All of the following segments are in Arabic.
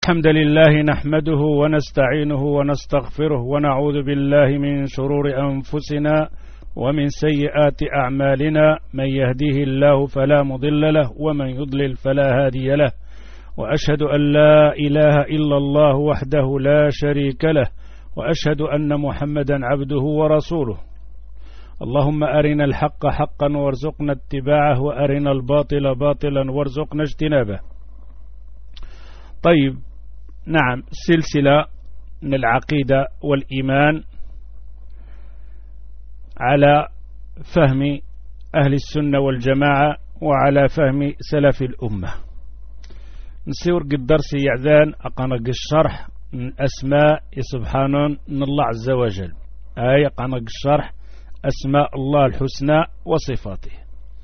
الحمد لله نحمده ونستعينه ونستغفره ونعوذ بالله من شرور أنفسنا ومن سيئات أعمالنا. من يهديه الله فلا مضل له ومن يضلل فلا هادي له، وأشهد أن لا إله إلا الله وحده لا شريك له، وأشهد أن محمدا عبده ورسوله. اللهم أرنا الحق حقا وارزقنا اتباعه، وأرنا الباطل باطلا وارزقنا اجتنابه. طيب، نعم، سلسلة من العقيدة والإيمان على فهم أهل السنة والجماعة وعلى فهم سلف الأمة. نسيور قد درسي يعذان أقنق الشرح من أسماء سبحانه من الله عز وجل، أي أقنق الشرح أسماء الله الحسنى وصفاته.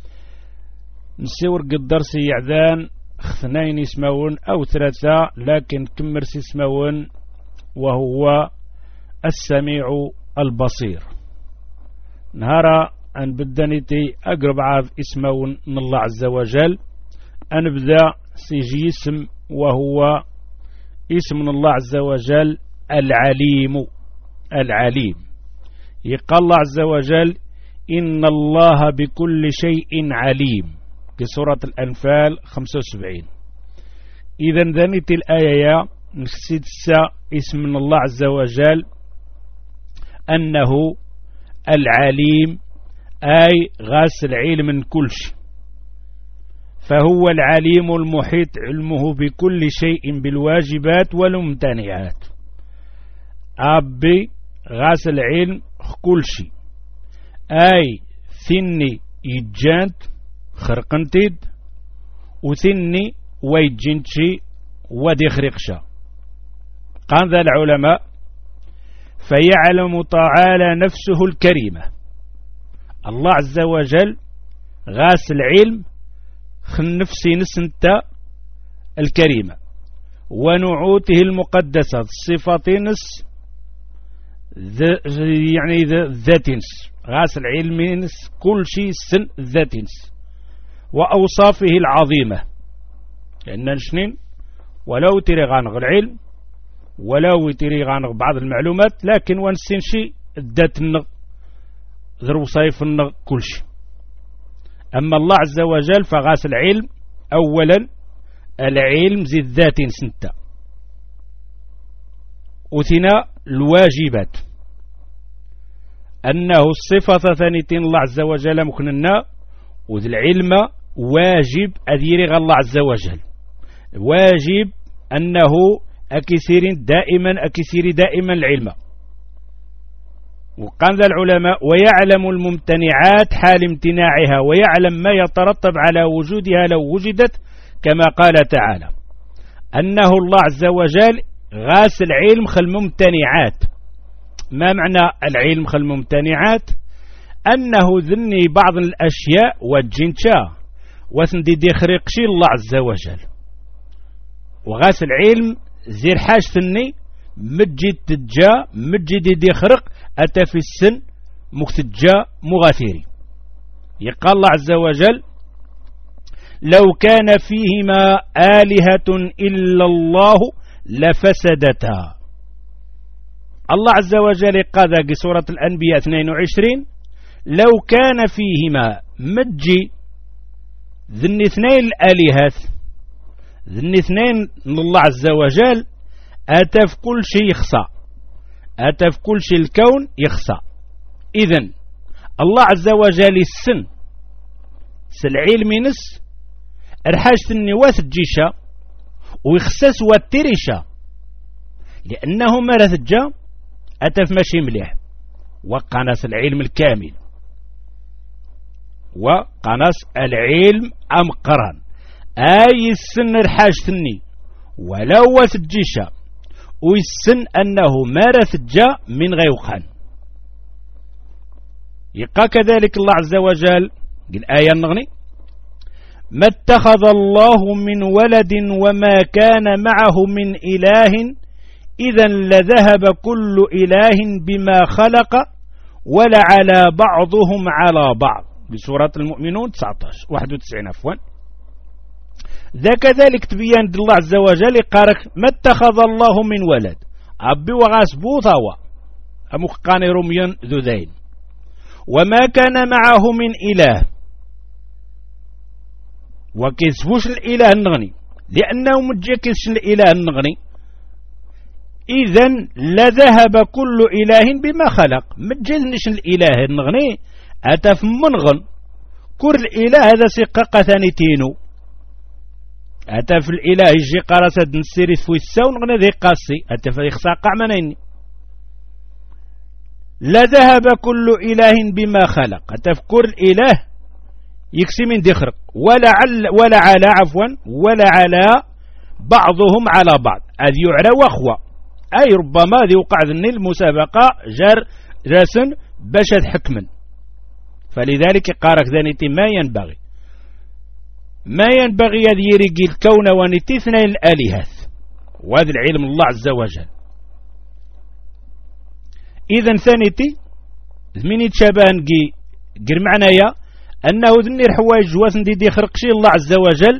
نسيور قد درسي يعذان اثنين اسمون أو ثلاثة، لكن كمرس اسمون وهو السميع البصير. نهار أن بدنيتي أقرب عاذ اسمون من الله عز وجل. أنبدأ سيجي اسم وهو اسم من الله عز وجل العليم. العليم يقال الله عز وجل إن الله بكل شيء عليم في سورة الأنفال 75. إذن ذنيت الآية السادسة اسم من الله عز وجل أنه العليم، أي غاس العلم من كل شيء، فهو العليم المحيط علمه بكل شيء بالواجبات والممتنعات. أبي غاس العلم كل شيء، أي ثني يجانت خرقنتيد وثني ويجنتشي ودي خرقشا. قال ذا العلماء فيعلم تعالى نفسه الكريمة. الله عز وجل غاس العلم نفسي نسنتا الكريمة ونعوته المقدسة صفاتينس يعني ذاتينس. غاس العلم نس كل شيء سن ذاتينس وأوصافه العظيمة، لأن نشنين ولو تري غانغ العلم ولو تري غانغ بعض المعلومات، لكن ونسين شيء الذات ذرو صيف كل شيء. أما الله عز وجل فغاس العلم أولا العلم زي الذات سنتا، وثنا الواجبات أنه الصفة ثانيتين الله عز وجل مكننا، وذي العلم واجب أذير الله عز وجل، واجب أنه أكسير دائما العلم. وقال ذا العلماء ويعلم الممتنعات حال امتناعها، ويعلم ما يترتب على وجودها لو وجدت، كما قال تعالى أنه الله عز وجل غاس العلم خل ممتنعات. ما معنى العلم خل ممتنعات؟ أنه ذني بعض الأشياء والجنشا وثندي دي خريقشي الله عز وجل، وغاس العلم زير حاج ثني مجد تجا مجد دي خرق أتى في السن مكتجا مغاثيري. يقال الله عز وجل لو كان فيهما آلهة إلا الله لفسدتا. الله عز وجل قال في سورة الأنبياء 22 لو كان فيهما مجي ذن اثنين الآلهات، ذن اثنين من الله عز وجل، أتى في كل شيء يخصى، أتى في كل شيء الكون يخصى. إذن الله عز وجل السن سالعلم نس الحاجة النواث الجيشة ويخسس والتريشة، لأنه مرث الجا أتى في ماشي مليح وقناس العلم الكامل وقناس العلم أمقرا. أي السن الحاج ثني ولو الجيشة ويسن أنه مارث الجا من غيوخان. يقى كذلك الله عز وجل الآية النغني ما اتخذ الله من ولد وما كان معه من إله إذا لذهب كل إله بما خلق ولعلى بعضهم على بعض، بسورة المؤمنون 91 عفوا. ذا كذلك تبين الله عز وجل قارك ما اتخذ الله من ولد أبي وغاس بوثاوة أمقاني رميا ذو ذين وما كان معه من إله وكيسفوش الإله النغني لأنه مجيكس الإله النغني إذن لذهب كل إله بما خلق مجيزنش الإله النغني أتف منغن كل إله هذا سقاقة ثانيتينو أتف الإله يجي قرصة نسيري في السون غنى ذي قاسي أتف يخساق عمنين لذهب كل إله بما خلق أتف كل إله يكسي من دخرق ولا على بعضهم على بعض أذ يعلى وخوة أي ربما ذي وقع ذني المسابقة جار راسن بشد حكما فلذلك قارك ذنيتي ما ينبغي أن يرقي الكون ونتثنى الآلهات وهذا العلم الله عز وجل إذن ثانيتي من يتشابهن قر معنايا أنه ذني الحوايج واثن دي خرقشي الله عز وجل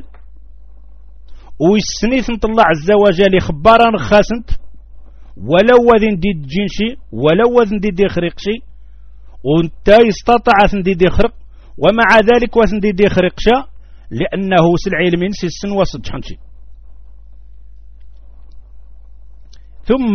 ويسنيث الله عز وجل خبارا خاسنت ولو وذن دي جنشي ولو وذن دي خرقشي وانت يستطع ثن دي خرق ومع ذلك وثن دي خرقشا لأنه سلعي من سن وسط حنشي ثم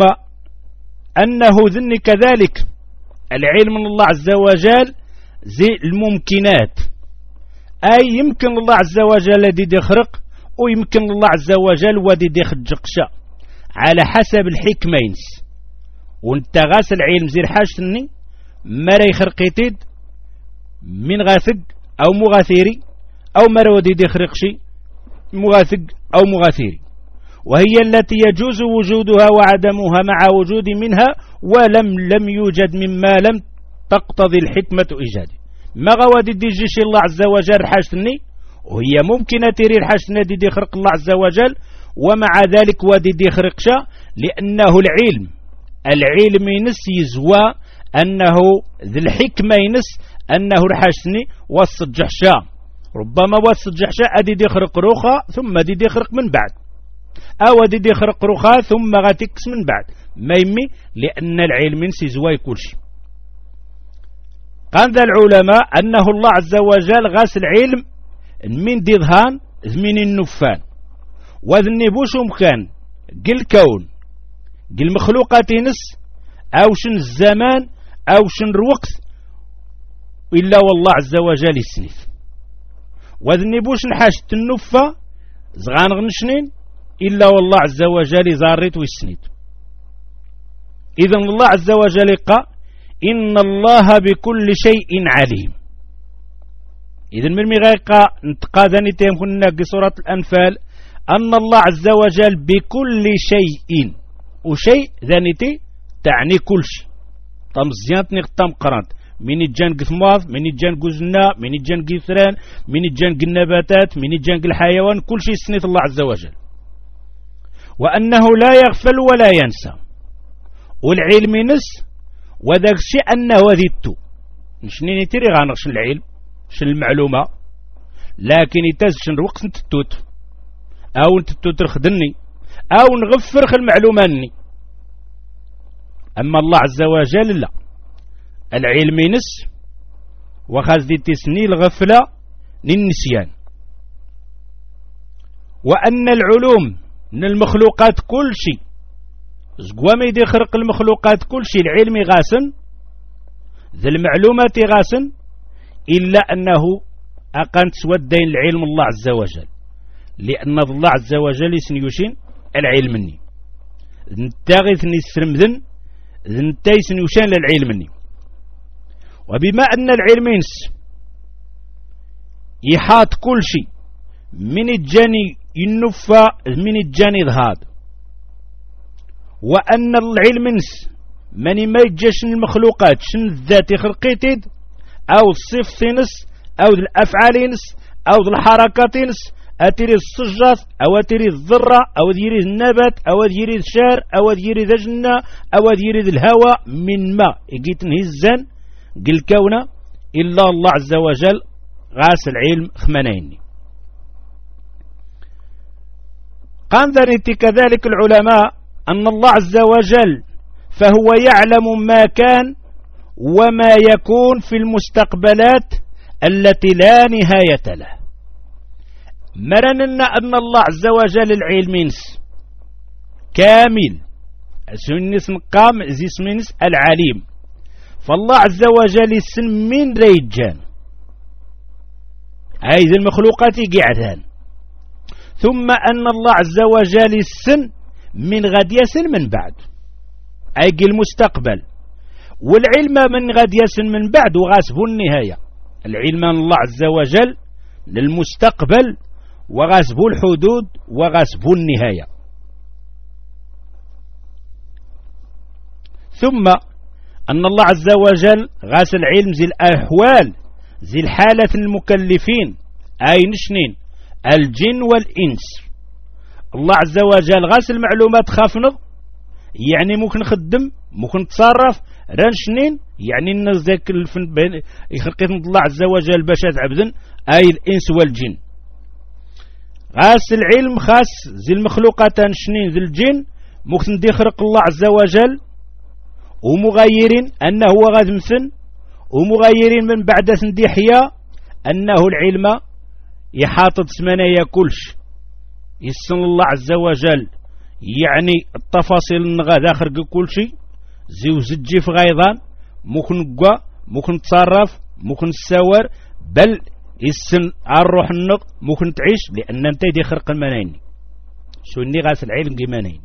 أنه ذن كذلك العلم من الله عز وجل زي الممكنات أي يمكن الله عز وجل دي يخرق ويمكن الله عز وجل ودي يخجقشا على حسب الحكمين وانت غاس العلم زي الحاجتني مرا يخرقيتيد من غاثق أو مغاثيري أو مرا ودي يخرقشي مغاثق أو مغاثيري وهي التي يجوز وجودها وعدمها مع وجود منها ولم يوجد مما لم تقتضي الحكمة إيجاده ما غوادي دي جيش الله عز وجل حاجتني وهي ممكنة تري الحاجتنا دي خرق الله عز وجل ومع ذلك ودي دي خرقشا لأنه العلم ينس يزوى أنه ذي الحكمة ينس أنه الحاجتني وسط جحشا ربما وسط جحشا أدي دي خرق روخا ثم دي خرق من بعد أو دي يخرق رخا ثم غاتكس من بعد ما يمي لأن العلم سيزواي كل شيء قال ذا العلماء أنه الله عز وجل غاس العلم من دي ظهان من النفان وذنبوش مكان قل كون قل مخلوقات نس أو شن الزمان أو شن الوقت إلا والله عز وجل السنف وذنبوش نحاشت النفة زغان غنشنين إلا والله عز وجل زارت ويسند إذن الله عز وجل قال إن الله بكل شيء عليم إذن من مغاقا انتقاذني تيمكننا بسورة الأنفال أن الله عز وجل بكل شيء وشيء ذانيتي تعني كل شيء طمزيانتني قطام قرانت من الجان قثماض من الجان قزنا من الجان قثران من الجان النباتات من الجان الحيوان كل شيء سنيت الله عز وجل وأنه لا يغفل ولا ينسى والعلم نس وذاك الشيء أنه ذيتو نشنيني تري غانغش العلم شن المعلومة لكن يتاز شن الوقت نتتوت أو نتتوت رخدني أو نغفر المعلومة ني أما الله عز وجل لا العلم نس وخاز دي تسني الغفلة للنسيان وأن العلوم من المخلوقات كل شيء زقوامي دي خرق المخلوقات كل شيء العلم غاسن ذا المعلومات غاسن إلا أنه أقنت سودين العلم الله عز وجل لأن الله عز وجل سنيوشين العلم مني نتاغث نسرمذن نتاي سنيوشين للعلم مني وبما أن العلم يحاط كل شيء من الجاني النفى من الجاني ذهاب وأن العلم من ما يجيش المخلوقات شن الذات خلقيتد أو الصفة نس أو الأفعال نس أو الحركات نس أتري الصجات أو أتري الذرة أو أتري النبات أو أتري الشار أو أتري الجنة أو أتري الهواء من ما يجيت نهزن قل كونا إلا الله عز وجل غاس العلم خمنين قال ذلك كذلك العلماء أن الله عز وجل فهو يعلم ما كان وما يكون في المستقبلات التي لا نهاية له. مرننا أن الله عز وجل العلم كامل سنس مقام زيسمينس العليم، فالله عز وجل يسن من ريجان هاي ذي المخلوقات قعدان، ثم أن الله عز وجل يسن من غد يسن من بعد أي المستقبل، والعلم من غد يسن من بعد وغاسب النهاية. العلم أن الله عز وجل للمستقبل وغاسب الحدود وغاسب النهاية. ثم أن الله عز وجل غاس العلم زي الأحوال زي الحالة المكلفين أي نشنين الجن والإنس. الله عز وجل غاس المعلومات خافنض يعني ممكن نخدم ممكن تصرف رنشنين يعني الناس ذاك يخلقين الله عز وجل باش عبدا أي الإنس والجن. غاس العلم خاص زي المخلوقات نشنين زي الجن ممكن دي خلق الله عز وجل ومغيرين أنه هو غاد مثن ومغيرين من بعد سندي حيا أنه العلم يحاطط سمنايا كلش يسن الله عز وجل يعني التفاصيل النغا داخل كل شيء زيو زجي في غيظان ممكن قوى ممكن تصرف ممكن تساور بل يسن الروح النق ممكن تعيش لأن انت دي خرق المنين سني غاس العلم جمانين.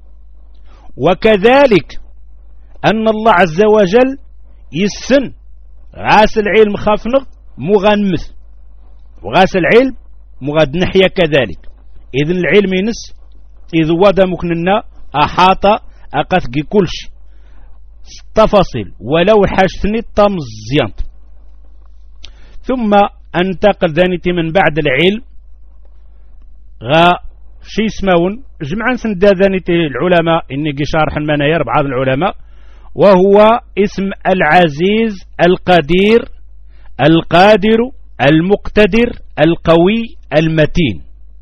وكذلك أن الله عز وجل يسن غاس العلم خافنق مغنمث وغاس العلم مغاد نحيا كذلك. إذن العلم ينس إذ ودا مكننا أحاط أقثق كلش تفاصيل ولو حاجتني طمزيانت. ثم انتقل ذانيتي من بعد العلم غا شي اسمون جمعا سندا ذانيتي العلماء إني شارح المناير بعض العلماء وهو اسم العزيز القدير القادر المقتدر القوي المتين.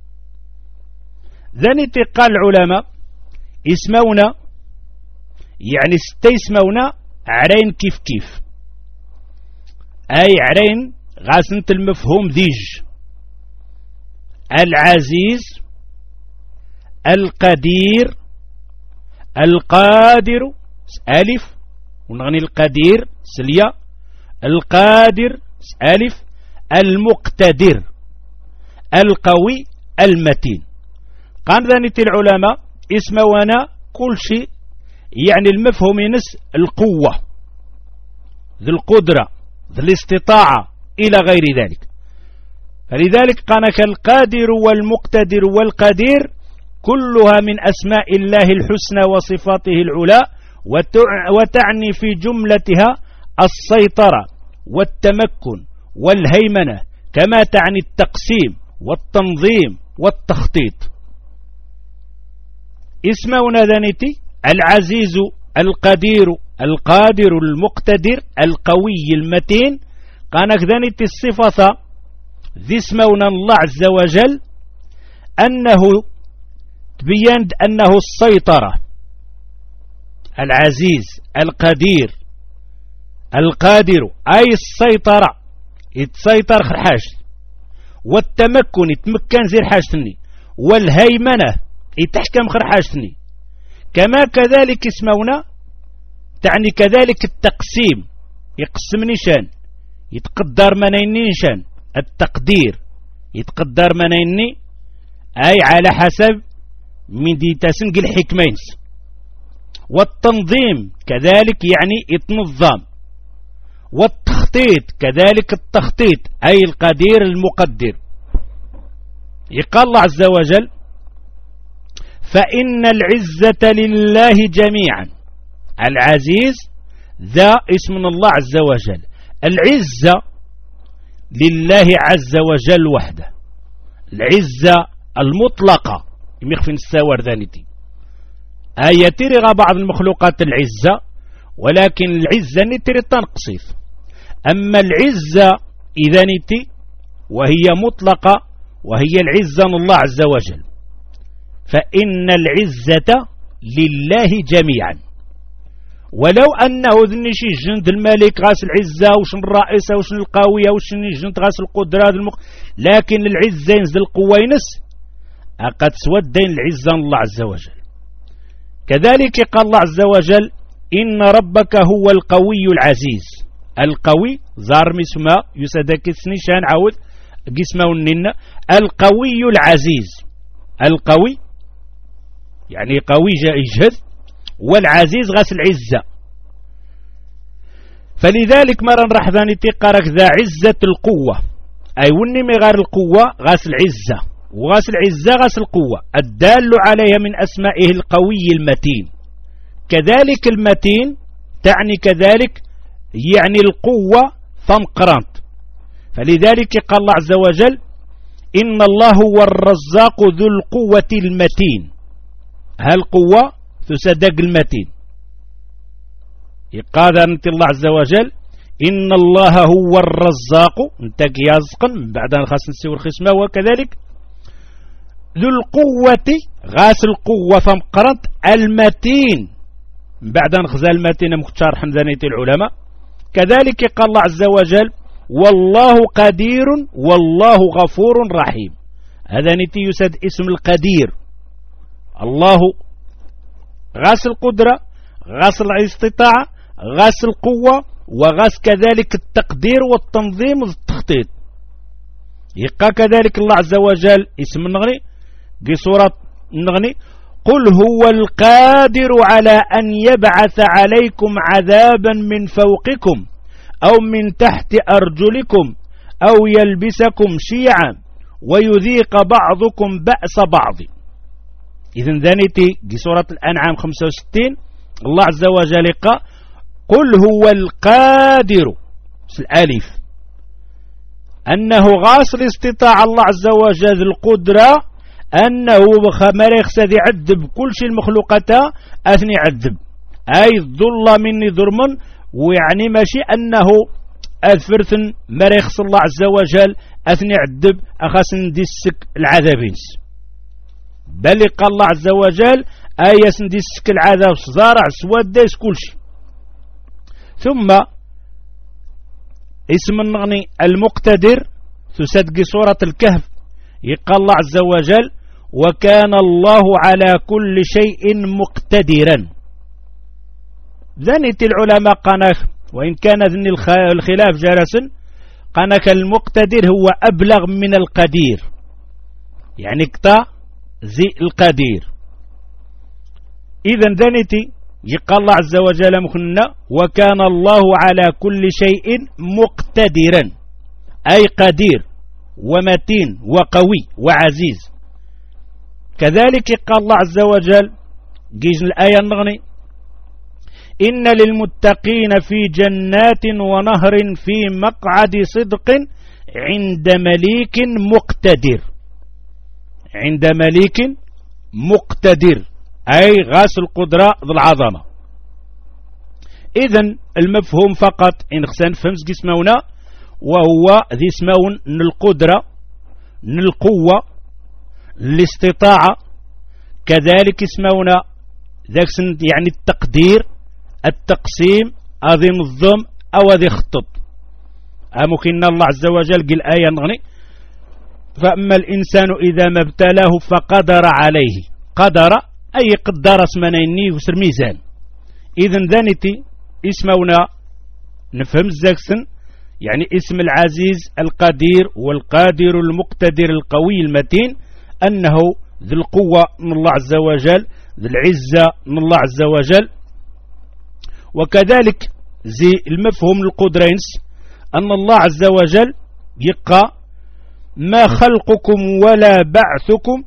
ذانيتي قال العلماء اسمونا يعني استيسمونا عرين كيف كيف أي عرين غاسنت المفهوم ديج العزيز القدير القادر ألف ونغني القدير سليا القادر ألف المقتدر القوي المتين. قال ذانيتي العلماء اسمونا كل شيء يعني المفهوم ينس القوة ذي القدرة ذي الاستطاعة إلى غير ذلك. فلذلك قالك القادر والمقتدر والقدير كلها من أسماء الله الحسنى وصفاته العلى وتعني في جملتها السيطرة والتمكن والهيمنة كما تعني التقسيم والتنظيم والتخطيط. اسمونا ذانيتي العزيز القدير القادر المقتدر القوي المتين قانك ذانيتي الصفة ذي اسمونا الله عز وجل أنه تبين أنه السيطرة العزيز القدير القادر أي السيطرة يتسيطر خير حاجة والتمكن يتمكن زي حاجتني والهيمنة يتحكم خير حاجتني كما كذلك اسمونا تعني كذلك التقسيم يقسم نيشان يتقدر منيني نيشان التقدير يتقدر منيني أي على حسب من دي تسنق الحكمين. والتنظيم كذلك يعني يتنظم والتخطيط كذلك التخطيط أي القدير المقدر. يقال الله عز وجل فإن العزة لله جميعا. العزيز ذا اسم الله عز وجل العزة لله عز وجل وحده العزة المطلقة يمخفين الساور ذانيتي ترغى بعض المخلوقات العزة ولكن العزة نتري تنقصيف. أما العزة إذا نتي وهي مطلقة وهي العزة من الله عز وجل فإن العزة لله جميعا. ولو أنه ذنشي جند الملك غاس العزة وشن الرئيسة وشن القوية وشن جند غاس القدرة لكن العزة ينزل القوة ينس أقد سودين العزة الله عز وجل. كذلك قال الله عز وجل إن ربك هو القوي العزيز. القوي زار مسمى يسدك السنشان عاود قسمه النين القوي العزيز. القوي يعني قوي يجهد والعزيز غاس العزة. فلذلك مرة راح ذاني تقارك ذا عزة القوة أي ونمي غير القوة غاس العزة وغاس العزة غاس القوة الدال عليها من أسمائه القوي المتين. كذلك المتين تعني كذلك يعني القوة فمقرانت. فلذلك قال الله عز وجل إن الله هو الرزاق ذو القوة المتين. هالقوة تصدق المتين. يقال أنت الله عز وجل إن الله هو الرزاق انت يازقن بعد أن خاص نسيو الخصمة وكذلك ذو القوة غاس القوة فمقرنت المتين بعد أن خزال المتين مختار حمدانية العلماء. كذلك قال الله عز وجل والله قدير والله غفور رحيم. هذا نتي يسد اسم القدير. الله غاس القدرة غاس الاستطاعة غاس القوة وغاس كذلك التقدير والتنظيم والتخطيط. يبقى كذلك الله عز وجل اسم النغني في سورة النغني قل هو القادر على أن يبعث عليكم عذابا من فوقكم أو من تحت أرجلكم أو يلبسكم شيعا ويذيق بعضكم بأس بعض. إذن ذنتي في سورة الأنعام 65 الله عز وجل قل هو القادر الألف أنه غاص الاستطاع الله عز وجل القدرة أنه مريخ سذي يعذب كل شيء المخلوقات أثني يعذب أي ظل مني ظلم ويعني ماشي أنه أثفرثن مريخ الله عز وجل أثني يعذب أخاس ندسك العذابين بل قال الله عز وجل آية ندسك العذاب صزارع سواد ديس كل شيء. ثم اسم النغني المقتدر تسدق سورة الكهف يقال الله عز وجل وكان الله على كل شيء مقتدرا. ذنت العلماء قناخ وإن كان ذن الخلاف جالسا قناك المقتدر هو أبلغ من القدير يعني اقطع زي القدير. إذن ذنتي يقال الله عز وجل مخنا وكان الله على كل شيء مقتدرا أي قدير ومتين وقوي وعزيز. كذلك قال الله عز وجل جيز الآية النغني إن للمتقين في جنات ونهر في مقعد صدق عند مليك مقتدر. عند مليك مقتدر أي غاس القدرة ذو العظمة. إذن المفهوم فقط إن خسان فهمس قسمونا وهو ذي اسمون القدرة القوة الاستطاعة. كذلك اسمونا ذاك يعني التقدير التقسيم أذي نظم أو ذي خطط. ممكن الله عز وجل قل آية نغني فأما الإنسان إذا ما ابتلاه فقدر عليه قدر أي قدر اسمنيني وسر ميزان. إذن ذانتي اسمونا نفهم الزاكسن يعني اسم العزيز القدير والقادر المقتدر القوي المتين أنه ذو القوة من الله عز وجل ذو العزة من الله عز وجل. وكذلك زي المفهوم القدرين أن الله عز وجل يقى ما خلقكم ولا بعثكم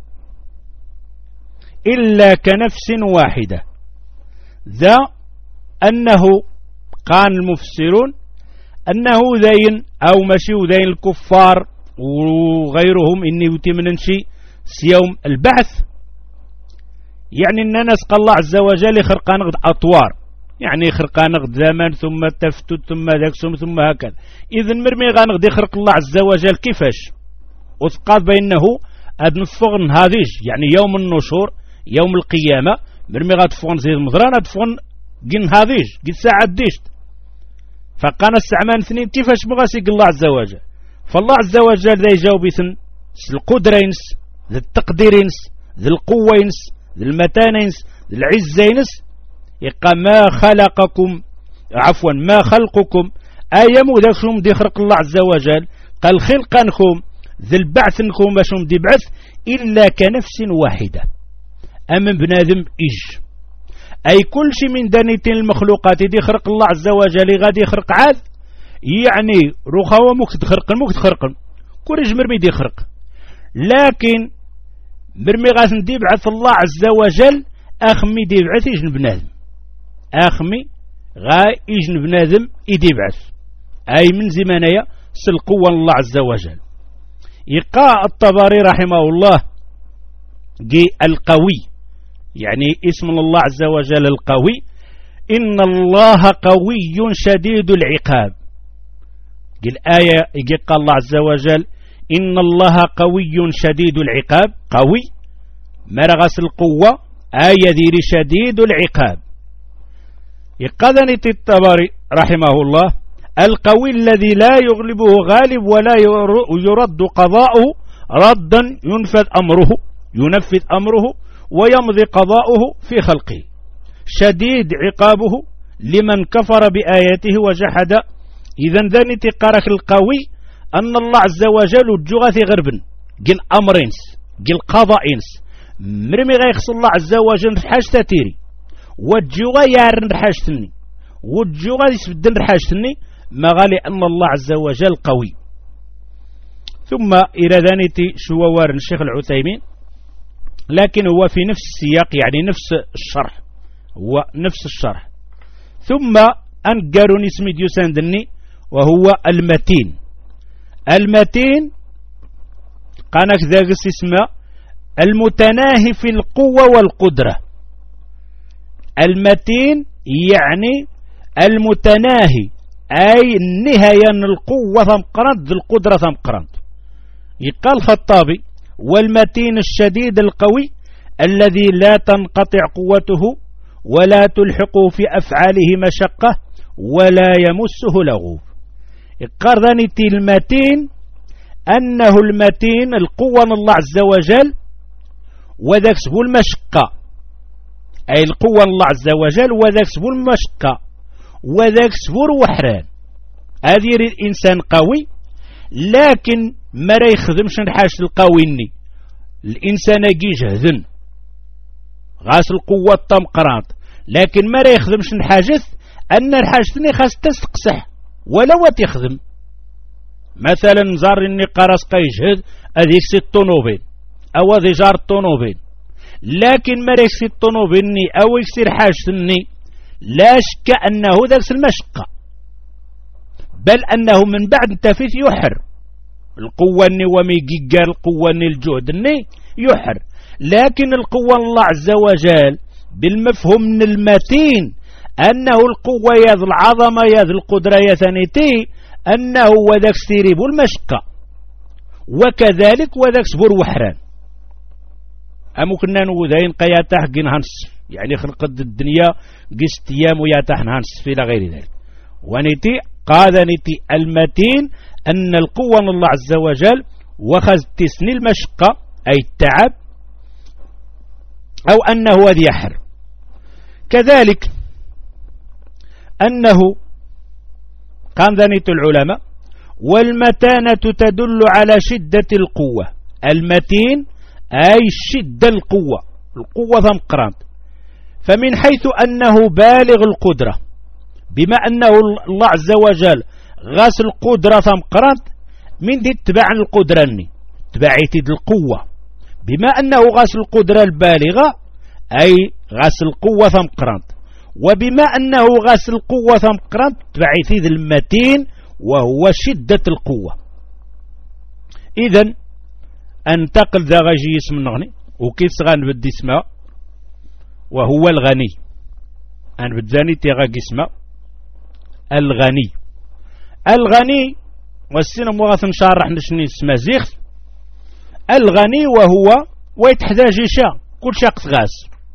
إلا كنفس واحدة. ذا أنه قال المفسرون أنه ذين أو مشي ذين الكفار وغيرهم إني يتمنن شيء سيوم البعث يعني أن نسق الله عز وجل خرقا نغد أطوار يعني خرقا نغد زمان ثم تفتت ثم ذاكسم ثم هكذا. إذن مرمي غانغد يخرق الله عز وجل كيفاش وثقات بأنه هاد نفغن هذيش يعني يوم النشور يوم القيامة مرمي غتفغن زيد مضران غتفغن جن هذيش قد ساعة ديشت فقانا السعمان اثنين كيفاش بغا سيق الله عز وجل فالله عز وجل ذا يجاوب ذي القدرينس ذي التقديرينس ذي القوينس ذي المتانينس ذي العزينس يقى ما خلقكم عفوا ما خلقكم ايامو ذاكم دي خلق الله عز وجل قال خلقنكم ذي البعثنكم باشم دي بعث الا كنفس واحدة امن بنادم ايج اي كل شيء من دانيتين المخلوقات دي خلق الله عز وجل غادي يخرق عاد يعني رخاوة ممكن تخرق كوريج مرمي دي خرق لكن مرمي غاس دي بعث الله عز وجل اخمي دي بعث يجن بنادم اخمي غا يجن بنادم يدي بعث اي من زمانية سلقوا الله عز وجل يقاء الطبري رحمه الله جي القوي يعني اسم الله عز وجل القوي إن الله قوي شديد العقاب الآية قال الله عز وجل إن الله قوي شديد العقاب قوي مرغس القوة آية ذير شديد العقاب يقذني الطبري رحمه الله القوي الذي لا يغلبه غالب ولا يرد قضاؤه ردا ينفذ أمره ويمضي قضاؤه في خلقه شديد عقابه لمن كفر بآياته وجحد إذا ذني تقارك القوي أن الله عز وجل الجغة غربا جل أمرينس جل قضائنس مرمي غيخص الله عز وجل رحاش تاتيري والجغة يارن رحاشتني والجغة يسبدن رحاشتني ما غالي أن الله عز وجل قوي ثم إلى ذني شوار الشيخ العثيمين لكن هو في نفس السياق يعني نفس الشرح هو نفس الشرح ثم أنقرني اسمي ديوساندني وهو المتين قانك ذاك اسمه المتناهي في القوة والقدرة المتين يعني المتناهي أي نهاية القوة ثمقرنت ذي القدرة ثمقرنت يقال الخطابي والمتين الشديد القوي الذي لا تنقطع قوته ولا تلحقه في أفعاله مشقة ولا يمسه لغوب القرذنتي المتين أنه المتين القوة من الله عز وجل وذاك سبو المشقة أي القوة من الله عز وجل وذاك سبو المشقة وذاك سبو الوحران هذه الإنسان قوي لكن ما را يخدمش نحاش القويني الإنسان يجهذن غاس القوة الطمقرات لكن ما را يخدمش نحاجث أن الحاجتني خاص تستقصح ولا تخدم مثلا زار إني قرص قيجهد أذيك سي الطنوبين أو ذي جار الطنوبين لكن ما را يكسي الطنوبيني أو يكسي الحاجتني لا شك أنه ذاك المشقة بل أنه من بعد تفيث يحر القوة الني وميجيجا القوة الني الجهد الني يحر لكن القوة الله عز وجل بالمفهوم من المتين أنه القوة يذ العظمة يذ القدرة يثنيتي أنه وذاك ستيريب المشقة وكذلك وذاك سبور وحران أمو كنا نوذين قياتح جنهانس يعني خلق الدنيا قست ايام وياتح نهانس في غير ذلك ونتي قال نتي المتين أن القوة من الله عز وجل وخذ تسني المشقة أي التعب أو أنه ذي يحر كذلك أنه قام ذنيت العلماء والمتانة تدل على شدة القوة المتين أي شدة القوة ثمقرانت فمن حيث أنه بالغ القدرة بما أنه الله عز وجل غاس القدرة ثمقرانت من دي اتباع القدرة تبعيتي القوة بما أنه غاس القدرة البالغة أي غاس القوة ثمقرانت وبما أنه غاس القوة ثمقرانت تبعيتي المتين وهو شدة القوة إذن انتقل ذا غيجي اسم الغني وكيف سغان بدي اسمه وهو الغني أن بداني تيغاق اسمه الغني والسينما مغاث نشارح نشني اسمه زيخ الغني وهو ويتحتاج شيء كل شخص غاس.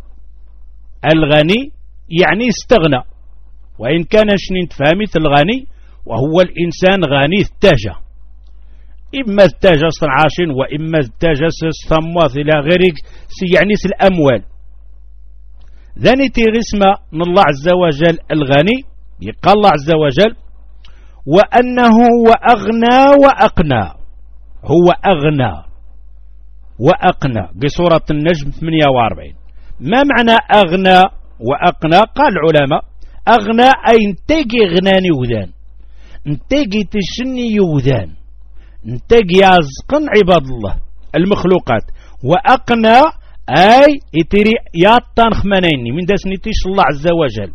الغني يعني استغنى، وإن كان شنين تفهمت الغني وهو الإنسان غني التاجة، إما التاجة صنعاشن وإما التاجة صمواث إلى غيرك يعني الأموال. ذاني تغسم من الله عز وجل الغني، يقال الله عز وجل وأنه هو أغنى وأقنى. هو أغنى وأقنى بسورة النجم 48. ما معنى أغنى وأقنى؟ قال العلماء أغنى أي انتقي غناني وذان، انتقي تشني يوذان، انتقي يازقن عباد الله المخلوقات. وأقنى أي يتري ياطان خمانيني من داس نتيش الله عز وجل.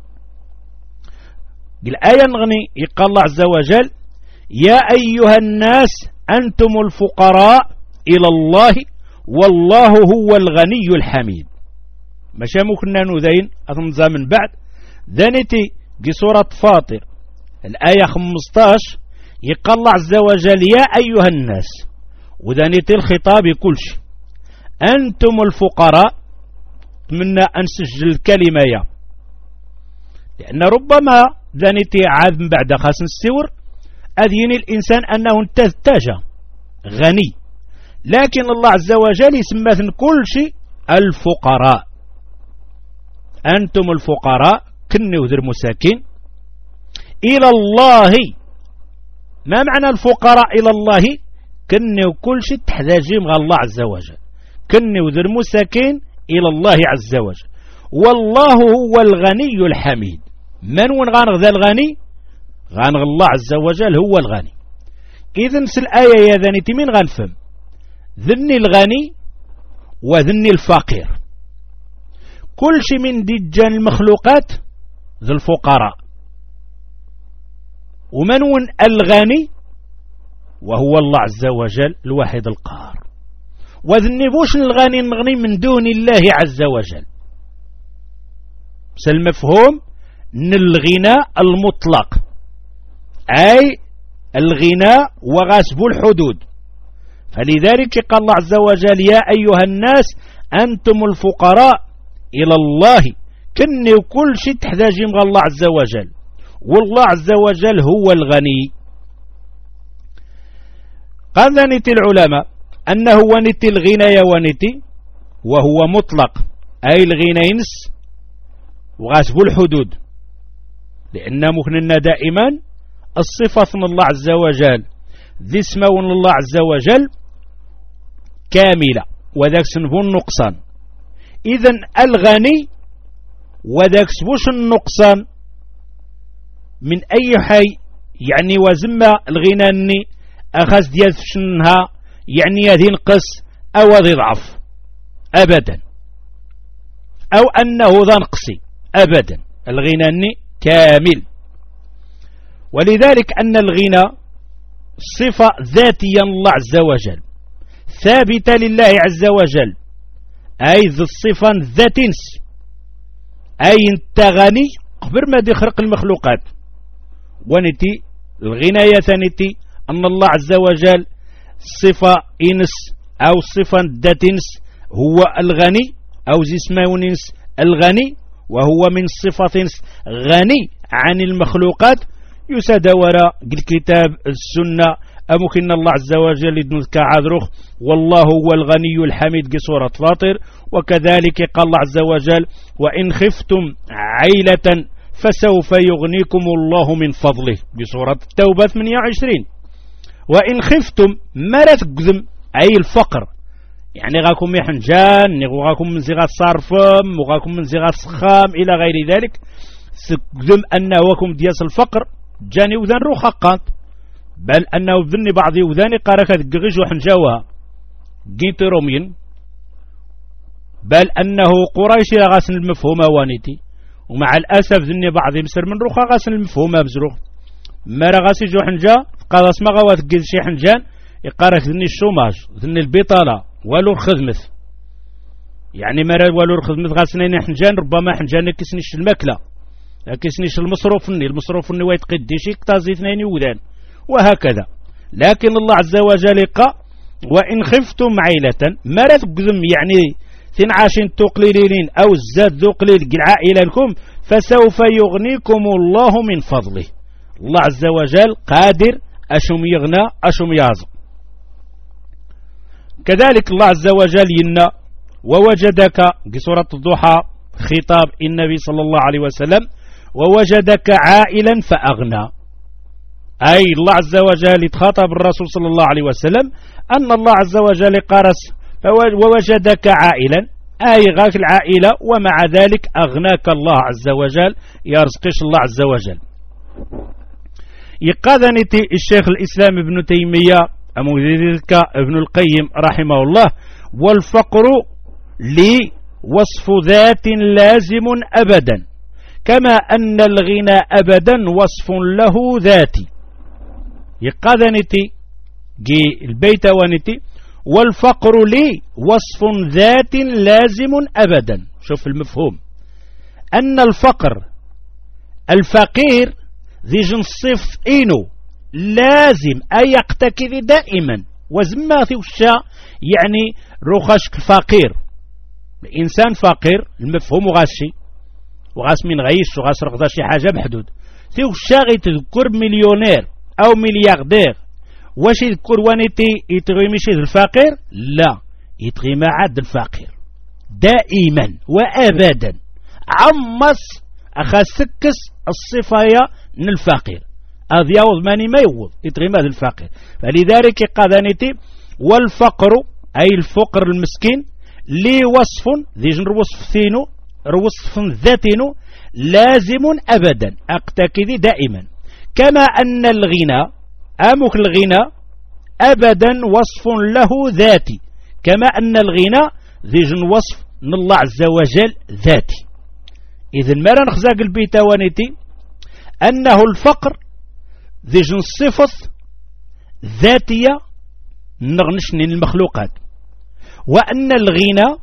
الآية نغني يقال الله عز وجل يا أيها الناس أنتم الفقراء إلى الله والله هو الغني الحميد. مشا ممكن نذين أثنزا من بعد ذنتي في سورة فاطر الآية 15 يقال الله عز وجل يا أيها الناس، وذنتي الخطاب كلش أنتم الفقراء. أتمنى أن نسجل الكلمة يا، لأن ربما ذنتي عاد من بعد خاص السور أذين الإنسان أنه انتهتاج غني، لكن الله عز وجل يسمى كل شيء الفقراء. أنتم الفقراء كني وذر مساكين إلى الله. ما معنى الفقراء إلى الله؟ كني وكل شيء تحتاجين مع الله عز وجل، كني وذر مساكين إلى الله عز وجل. والله هو الغني الحميد. من وين غانغ ذا الغني؟ غانغ الله عز وجل هو الغني. إذن الآية يا ذنتي من غنفهم ذني الغني وذني الفقير. كل شيء من دجان المخلوقات ذو الفقراء. ومن وين الغني؟ وهو الله عز وجل الواحد القهار. وذني بوش الغني نغني من دون الله عز وجل. بس المفهوم ان الغناء المطلق أي الغناء وغاسب الحدود. فلذلك قال الله عز وجل يا أيها الناس أنتم الفقراء إلى الله. كني وكل شيء تحتاج من الله عز وجل، والله عز وجل هو الغني. قال نتي العلماء أنه ونتي الغنى ونتي وهو مطلق أي الغنى ينس وغاسب الحدود، لأن مكننا دائما الصفة من الله عز وجل ذي اسمه من الله عز وجل كاملة وذاك سنبو النقصان. إذن الغني وذاك سبوش النقصان من أي حي يعني وزم الغناني أخذ ديالشنها يعني يذي نقص أو ذي ضعف أبدا، أو أنه ذا نقصي أبدا. الغناني كامل. ولذلك أن الغنى صفة ذاتية الله عز وجل ثابتة لله عز وجل، أي ذو الصفة ذات نس، أي انت غني قبل ما يخلق المخلوقات. ونتي الغناية ثانيتي أن الله عز وجل صفة إنس أو صفة ذات نس هو الغني أو اسمه نس الغني، وهو من صفة غني عن المخلوقات يساد وراء الكتاب السنة. أمكن الله عز وجل يدنك عذرخ والله هو الغني الحميد بسورة فاطر. وكذلك قال الله عز وجل وإن خفتم عيلة فسوف يغنيكم الله من فضله بسورة التوبة 28. وإن خفتم مرت قدم أي الفقر، يعني غاكم يحنجان وغاكم من زغاء صارفم وغاكم من زغاء صخام إلى غير ذلك، سقدم أنه وكم دياس الفقر جاني وذان روخاقات، بل أنه ذني بعض وذاني قاركة قغيش وحنجاوها جيت رومين، بل أنه قريش غاسن المفهومة وانيتي. ومع الأسف ذني بعض مصر من روخا غاسن المفهومة بزروخ مرا غاسي جو حنجا قال اسمع غوات قيل شي حنجان يقارك ذني الشوماج ذني البطالة والو الخدمث، يعني مرا والو الخدمث غاسنين حنجان ربما حنجان كسنيش الماكلة كسنيش المصروف الني ويتقدي شي كتازي اثنين ودان وهكذا. لكن الله عز وجل قال وإن خفتم عيلة مرث قذم يعني 12 تقليلين أو الزاد ذو قليل العائلة لكم فسوف يغنيكم الله من فضله. الله عز وجل قادر أشم يغنى أشم يازق. كذلك الله عز وجل ينا ووجدك بسورة الضحى خطاب النبي صلى الله عليه وسلم ووجدك عائلا فأغنى، أي الله عز وجل يتخاطب الرسول صلى الله عليه وسلم أن الله عز وجل قرس ووجدك عائلا أي غاك العائلة ومع ذلك أغناك الله عز وجل يرزقش الله عز وجل. يقاذني الشيخ الإسلام ابن تيمية أموديك ابن القيم رحمه الله والفقر لي وصف ذات لازم أبدا كما أن الغنى أبدا وصف له ذاتي. يقاذنتي جي البيت ونتي والفقر لي وصف ذات لازم أبدا. شوف المفهوم أن الفقر الفقير ذي جنس صف إنو لازم أي يقتكذ دائما وزما في الشاء يعني رخشك فقير الإنسان فقير المفهوم غاشي وغاس من غيش وغاس رغضا شي حاجة بحدود ثيو الشاغي تذكر مليونير أو ملياردير واش يذكر وانيتي يتغي مشي الفقير؟ لا، يتغي ما عاد الفقير دائما وأبدا عمص أخاسكس الصفايا من الفقير هذا يوض ماني ما يوض يتغي ما الفقير. فلذلك قادانيتي والفقر أي الفقر المسكين لي وصف ذي جن وصف ثينو وصف ذاتينو لازم أبدا أقتكذي دائما كما أن الغنى أمك الغنى أبدا وصف له ذاتي كما أن الغنى ذي جن وصف من الله عز وجل ذاتي. إذن ما نخزاق البيت وانيتي أنه الفقر ذي جن صفة ذاتية نغنشن المخلوقات وأن الغنى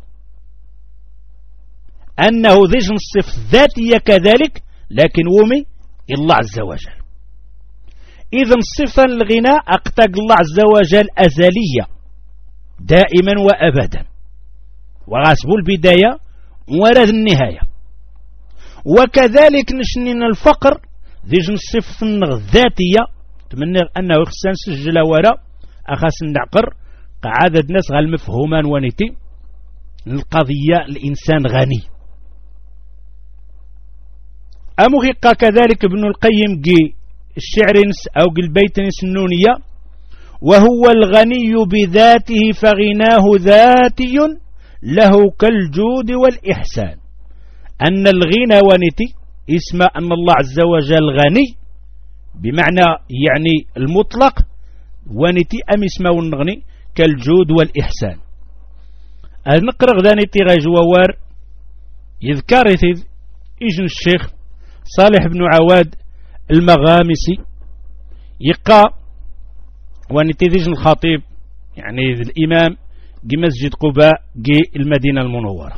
أنه ذي جن صفة ذاتية كذلك لكن ومي الله عز وجل. إذن صفة الغنى أقتق الله عز وجل أزلية دائما وأبدا وغاسب البداية ورد النهاية. وكذلك نشنين الفقر ذي جن صفة الذاتية تمنى أنه يخصن سجل وراء أخاس النعقر قعادة الناس غالمفهومان ونتي القضية الإنسان غني. أمغيقا كذلك ابن القيم جي الشعر أو البيت النونية وهو الغني بذاته فغناه ذاتي له كالجود والإحسان. أن الغنى ونتي اسم أن الله عز وجل غني بمعنى يعني المطلق ونتي أم اسمه الغني كالجود والإحسان. نقرأ غدانتي غيجوار يذكر إجن الشيخ صالح بن عواد المغامسي يقى ونتيجة الخطيب يعني الإمام جي مسجد قباء جي المدينة المنورة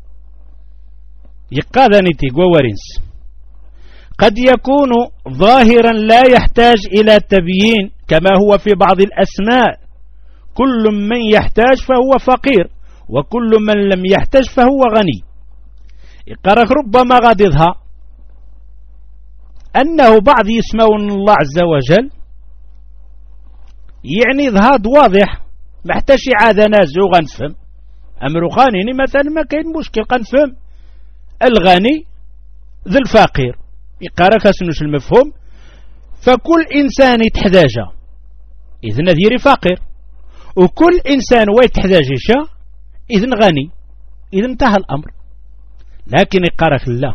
يقى ذانيتي قوارنس قد يكون ظاهرا لا يحتاج إلى تبيين كما هو في بعض الأسماء كل من يحتاج فهو فقير وكل من لم يحتاج فهو غني. يقرأ ربما غادضها أنه بعض يسمون الله عز وجل يعني ظهاد واضح ما احتاج عاد نازو غنفهم أمر خانيني مثلا ما كاين مشكل غنفهم الغني ذو الفقير يقرأ كاسنوش المفهوم فكل إنسان يتحتاجه إذن ذيري فقير وكل إنسان ويتحتاجه إذن غني إذن انتهى الأمر. لكن يقرأ الله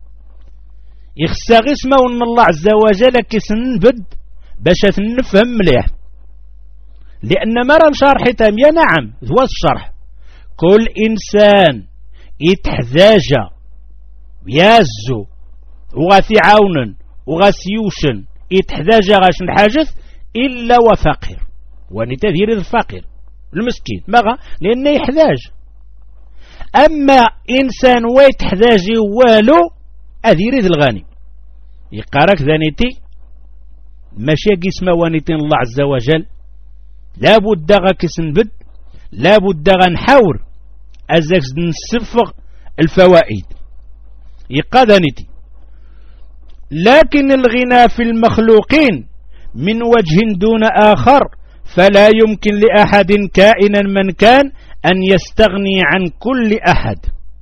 يخسى اسمه أن الله عز وجل كسنبد باش نفهم مليح لأن مرة شرح تامية نعم ذو الشرح كل إنسان يتحتاج يازو وغاثي عاونا وغاسيوشن يتحتاج غاش نحاجث إلا وفقير ونتذير الفقير المسكين مغا لأنه يحتاج. أما إنسان ويتحتاج والو أذير الغني يقارك ذانيتي ماشي قسمة وانيتين الله عز وجل لابد غاكس نبد، لابد غنحاور أزاك نسفغ الفوائد يقادنتي. لكن الغنى في المخلوقين من وجه دون آخر فلا يمكن لأحد كائنا من كان أن يستغني عن كل أحد.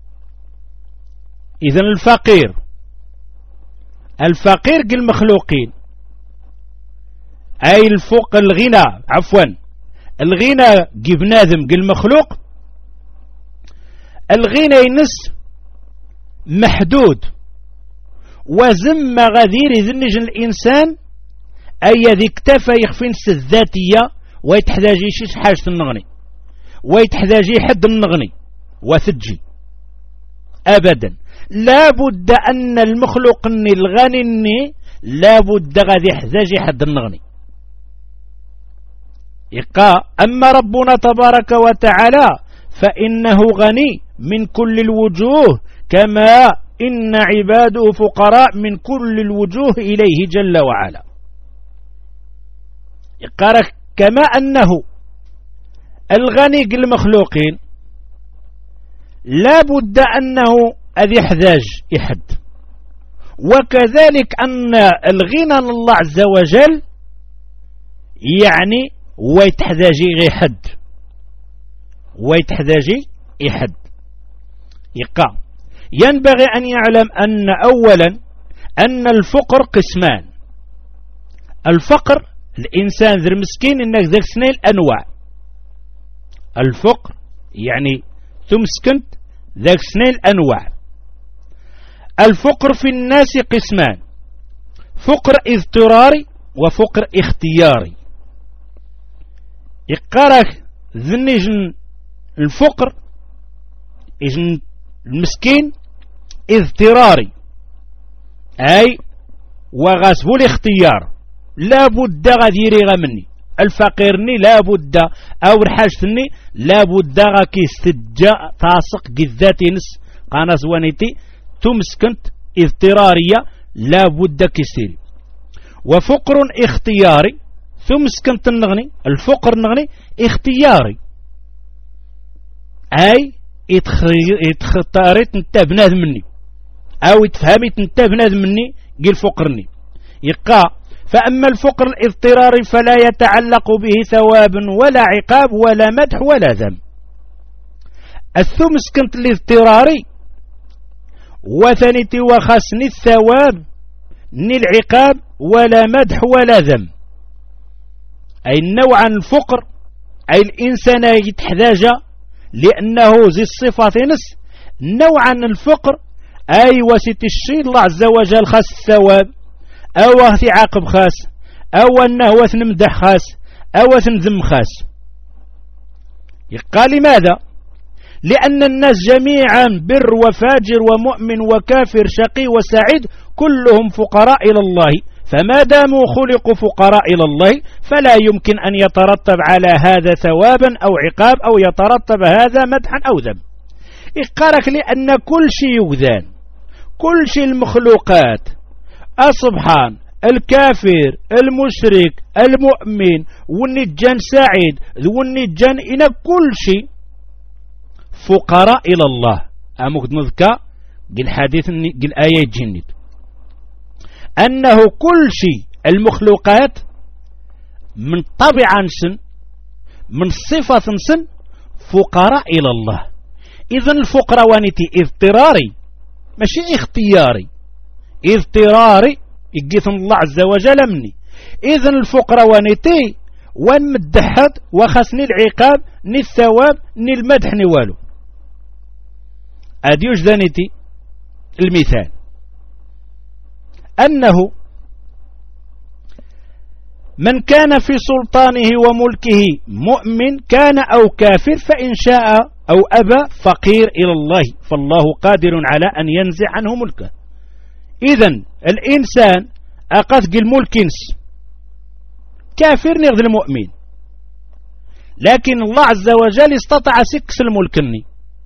إذن الفقير كالمخلوقين، أي الفوق الغنى، الغنى بنادم كالمخلوق، الغنى ينس محدود وزم غذير ذنج الإنسان أي ذي اكتفى يخفي نفس الذاتية ويتحتاجي شي حاجة النغني ويتحتاجي حد النغني وثجي أبدا. لابد أن المخلوق الغني لابد غادي يحتاجي حد النغني. أما ربنا تبارك وتعالى فإنه غني من كل الوجوه كما إن عباده فقراء من كل الوجوه إليه جل وعلا. كما أنه الغني المخلوقين لا بد أنه أذي يحتاج إحد، وكذلك أن الغنى الله عز وجل يعني ويتحتاجي غير حد ويتحتاجي إحد. ينبغي أن يعلم أن أولا أن الفقر قسمان. الفقر الإنسان ذي المسكين إنك ذاك سنين الأنواع. الفقر يعني تمسكنت ذاك سنين الأنواع. الفقر في الناس قسمان: فقر اضطراري وفقر اختياري. يقارك ذنجن الفقر إذن المسكين اضطراري أي وغاسبو الاختيار، لابد غاديري غمني الفقيرني لابد أو الحاجتني لابد غاكي استجا تاسق قذاتي نس قاناس وانيتي تمسكنت اضطرارية لابد كيستيري. وفقر اختياري تمسكنت النغني الفقر النغني اختياري أي اتختاريت انت بنادم مني او اتفهمت انت بنادم مني قيل فقرني. فأما الفقر الاضطراري فلا يتعلق به ثواب ولا عقاب ولا مدح ولا ذم. الثمس كنت الاضطراري وثنتي وخسني الثواب ني العقاب ولا مدح ولا ذم. أي نوعا الفقر أي الإنسان يتحتاج لأنه زي الصفة نس نوعا الفقر أي وسيت الشيء الله عز وجل خاص الثواب أو في عاقب خاص أو أنه وثنمدح خاص أو وثنذم خاص. قال لماذا؟ لأن الناس جميعا بر وفاجر ومؤمن وكافر شقي وسعيد كلهم فقراء إلى الله، فما داموا خلقوا فقراء إلى الله فلا يمكن أن يترتب على هذا ثوابا أو عقاب أو يترتب هذا مدحا أو ذم. إقارك لأن كل شيء يوذان، كل شيء المخلوقات السبحان الكافر المشرك المؤمن والنجان سعيد والنجان إن كل شيء فقراء إلى الله. أمك نذكى بالحديث بالآية جنت أنه كل شيء المخلوقات من طبعا سن من صفة سن فقراء إلى الله. إذن الفقر وانتي اضطراري ماشي اختياري، اضطراري يقيث الله عز وجل مني. إذن الفقر وانتي ونمدحد وخسني العقاب ني الثواب ني المدح ني والو. أديوش ذانيتي المثال أنه من كان في سلطانه وملكه مؤمن كان أو كافر فإن شاء أو أبى فقير إلى الله فالله قادر على أن ينزع عنه ملكه. إذن الإنسان أقاث الملك كافر نغذ المؤمن، لكن الله عز وجل استطاع سكس الملكني.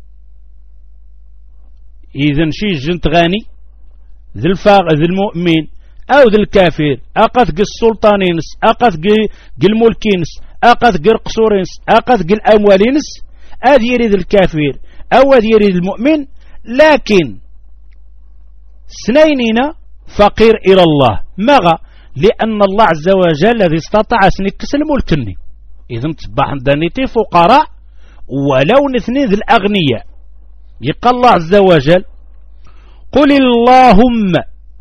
إذن شي جنت غاني ذي المؤمن أو ذي الكافر أقاث السلطانينس أقاث الملكينس أقد قر قصورينس أقد قل أموالينس أذ يريد الكافر أو أذ يريد المؤمن، لكن سنيننا فقير إلى الله مغا، لأن الله عز وجل الذي استطاع سنكس الملكني. إذن تصبح دانيتي فقراء ولو نثنين ذي الأغنياء. يقال الله عز وجل قل اللهم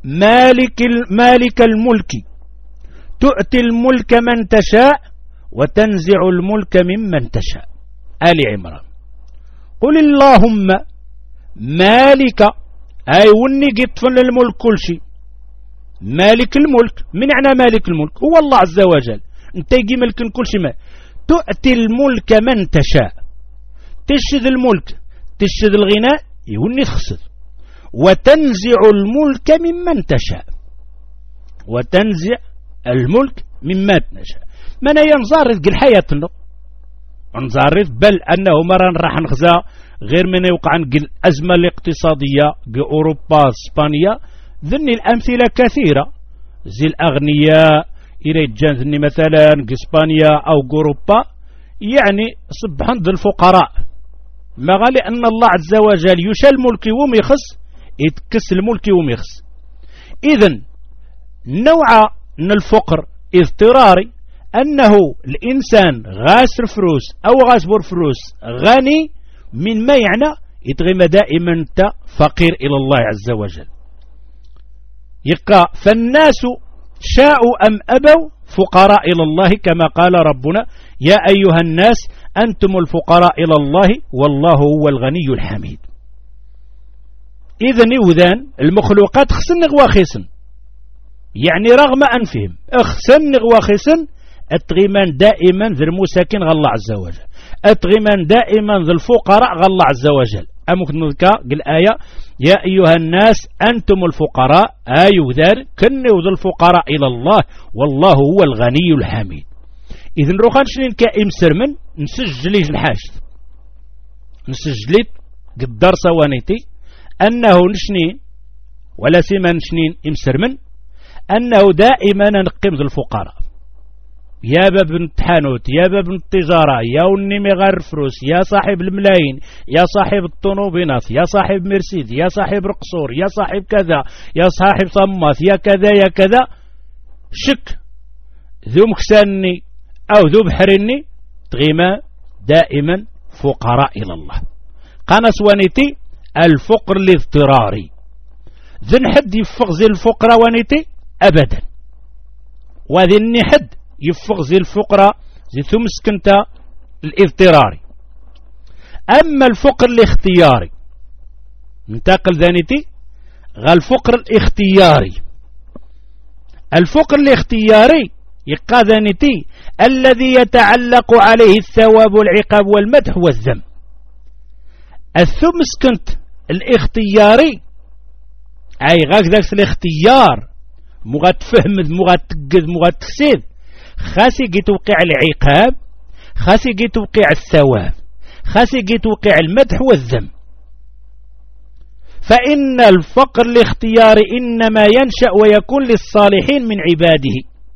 مالك الملك تؤتي الملك من تشاء وتنزع الملك ممن تشاء. آل عمران. قل اللهم مالك أي وني قطفن الملك كل شيء. مالك الملك، من معنى مالك الملك؟ هو الله عز وجل. انت يجي ملك كل شيء. ما تؤتي الملك من تشاء، تشذ الملك تشذ الغناء يوني تخسر، وتنزع الملك ممن تشاء، وتنزع الملك ممن تشاء. من ينظر في حياتنا نظر بل أنه مرة راح نخزى غير من يوقع عن الأزمة الاقتصادية أوروبا اسبانيا. ذني الأمثلة كثيرة زي الأغنياء إلى جانثني مثلا اسبانيا أو أوروبا، يعني صبحا ذي الفقراء ما غالي أن الله عز وجل يشال الملك وميخص يتكس الملك وميخص. إذن نوع من الفقر اضطراري أنه الإنسان غاسر فروس أو غاسبور فروس غني من ما يعنى يتغم دائما انت فقير إلى الله عز وجل. يقع فالناس شاءوا أم أبوا فقراء إلى الله، كما قال ربنا يا أيها الناس أنتم الفقراء إلى الله والله هو الغني الحميد. إذن يوذان المخلوقات خسن غواخسن، يعني رغم أنفهم اخسن غواخسن أتغمان دائما ذي المساكين غا الله عز وجل، أتغمان دائما ذي الفقراء غا الله عز وجل. أمكن نذكر الآية يا أيها الناس أنتم الفقراء أيوذار كنوا ذي الفقراء إلى الله والله هو الغني الحميد. إذن روخان شنين كائم سرمن نسجليج الحاجة نسجلت قدر سوانيتي أنه نشنين ولا سيما نشنين إمسرمن أنه دائما نقيم ذي الفقراء. يا باب التحانوت يا باب التجارة يا ونمي غير فروس يا صاحب الملايين يا صاحب الطنوبينات يا صاحب مرسيد يا صاحب رقصور يا صاحب كذا يا صاحب صمات يا كذا يا كذا، شك ذو مكساني أو ذو بحرني تغيما دائما فقراء إلى الله. قانا سوانيتي الفقر الاضطراري ذن حد يفق زي الفقر وانيتي أبدا، وذن حد يفق زي الفقر زي ثمسكنت الاضطراري. أما الفقر الاختياري ننتقل ذانيتي غا الفقر الاختياري. الفقر الاختياري يقى ذانيتي الذي يتعلق عليه الثواب والعقاب والمدح والذم. الثمسكنت الاختياري أي غاك ذاك الاختيار مغات فهم مغات تقذ مغات تكسيد خاسي توقع العقاب خاسي توقع الثواب خاسي توقع المدح والذم. فإن الفقر الاختياري إنما ينشأ ويكون للصالحين من عباده.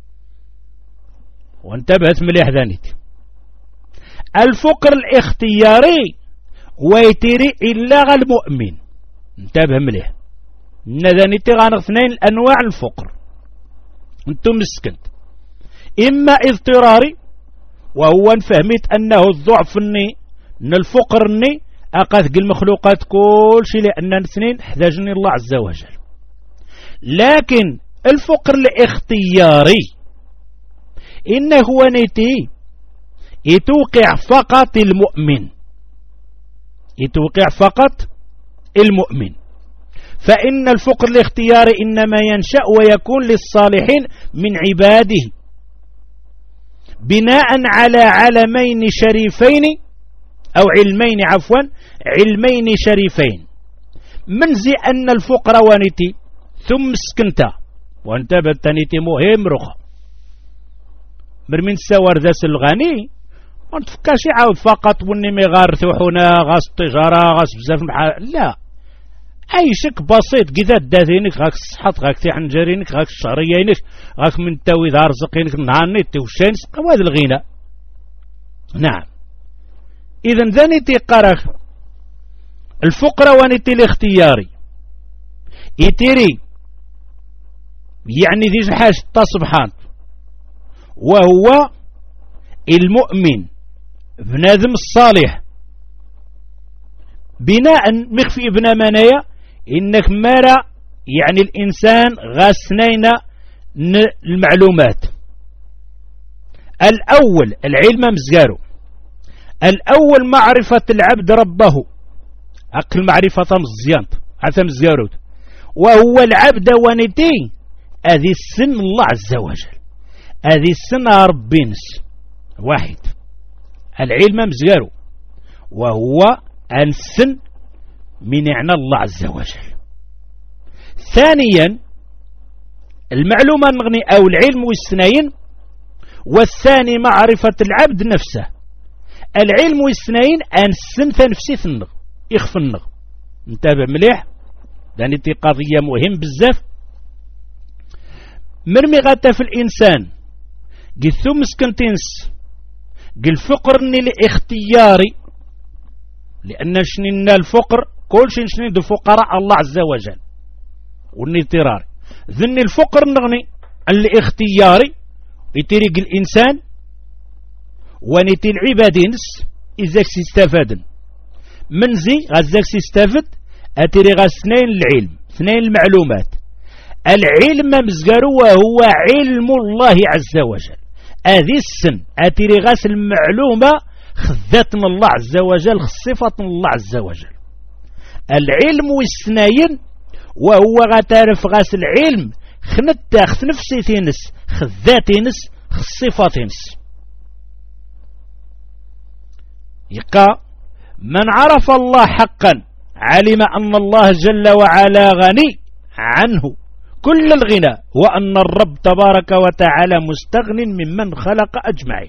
وانتبهت مليح ذانيتي الفقر الاختياري ويتري إلا غا المؤمن. انتبه مليح ذانيتي غانا اثنين أنواع الفقر انتم مسكنت، إما اضطراري وهو فهمت أنه الضعف من الفقر أقاذ المخلوقات كل شيء لأن الاثنين احتاجني الله عز وجل. لكن الفقر الاختياري إنه نيتي يتوقع فقط المؤمن، يتوقع فقط المؤمن. فإن الفقر الاختياري إنما ينشأ ويكون للصالحين من عباده بناء على علمين شريفين أو علمين عفوا علمين شريفين. منزي أن الفقر وانتي ثم سكنتا وانتبه تانيتي مهم رخا مرمين سوار ذاس الغني وانتفكاش يعاود فقط ونمي غار ثوحونا غاس التجارة غاس بزاف لا، أي شك بسيط كذا داثينك غاك الصحات غاك في حنجرينك غاك الشهريينك غاك من تاوي ذا رزقينك نهار نيت وشينس قواد الغنى نعم. إذن ذنتي قرخ الفقر ونتي الاختياري يتيري يعني ذي حاج سبحان وهو المؤمن بنادم الصالح بناء مخفي ابن منايا إنك مرا يعني الإنسان غاسنين المعلومات. الأول العلم مزجارو، الأول معرفة العبد ربه أقل معرفة مزيانت حتى مزجارو، وهو العبد ونتي هذه السن الله عز وجل، هذه السن ربينس واحد العلم مزجارو، وهو السن من يعنى الله عز وجل. ثانيا المعلومة نغني أو العلم والسنين، والثاني معرفة العبد نفسه. العلم والسنين أن السن نفسي ثنغ يخف النغ. انتبه مليح لأن دي قضية مهم بزاف. مرمي غاتا في الإنسان قل ثم مسكنتينس قل فقرني لاختياري، لأن شنين الفقر كل شنين دو فقراء الله عز وجل والنطرار ذني الفقر نغني الاختياري يتريق الإنسان ونتي العبادينس إذا سيستفادن منزي غزاك سيستفد أتري غسنين العلم اثنين المعلومات. العلم مزقارو وهو علم الله عز وجل، هذه السن أتري غاس المعلومة خذت من الله عز وجل خصفت من الله عز وجل. العلم والسناين وهو غتعرف غاس العلم خنتا خث نفسي تينس خذاتينس خصفاتينس. يقى من عرف الله حقا علم أن الله جل وعلا غني عنه كل الغنى، وأن الرب تبارك وتعالى مستغن ممن خلق أجمعين.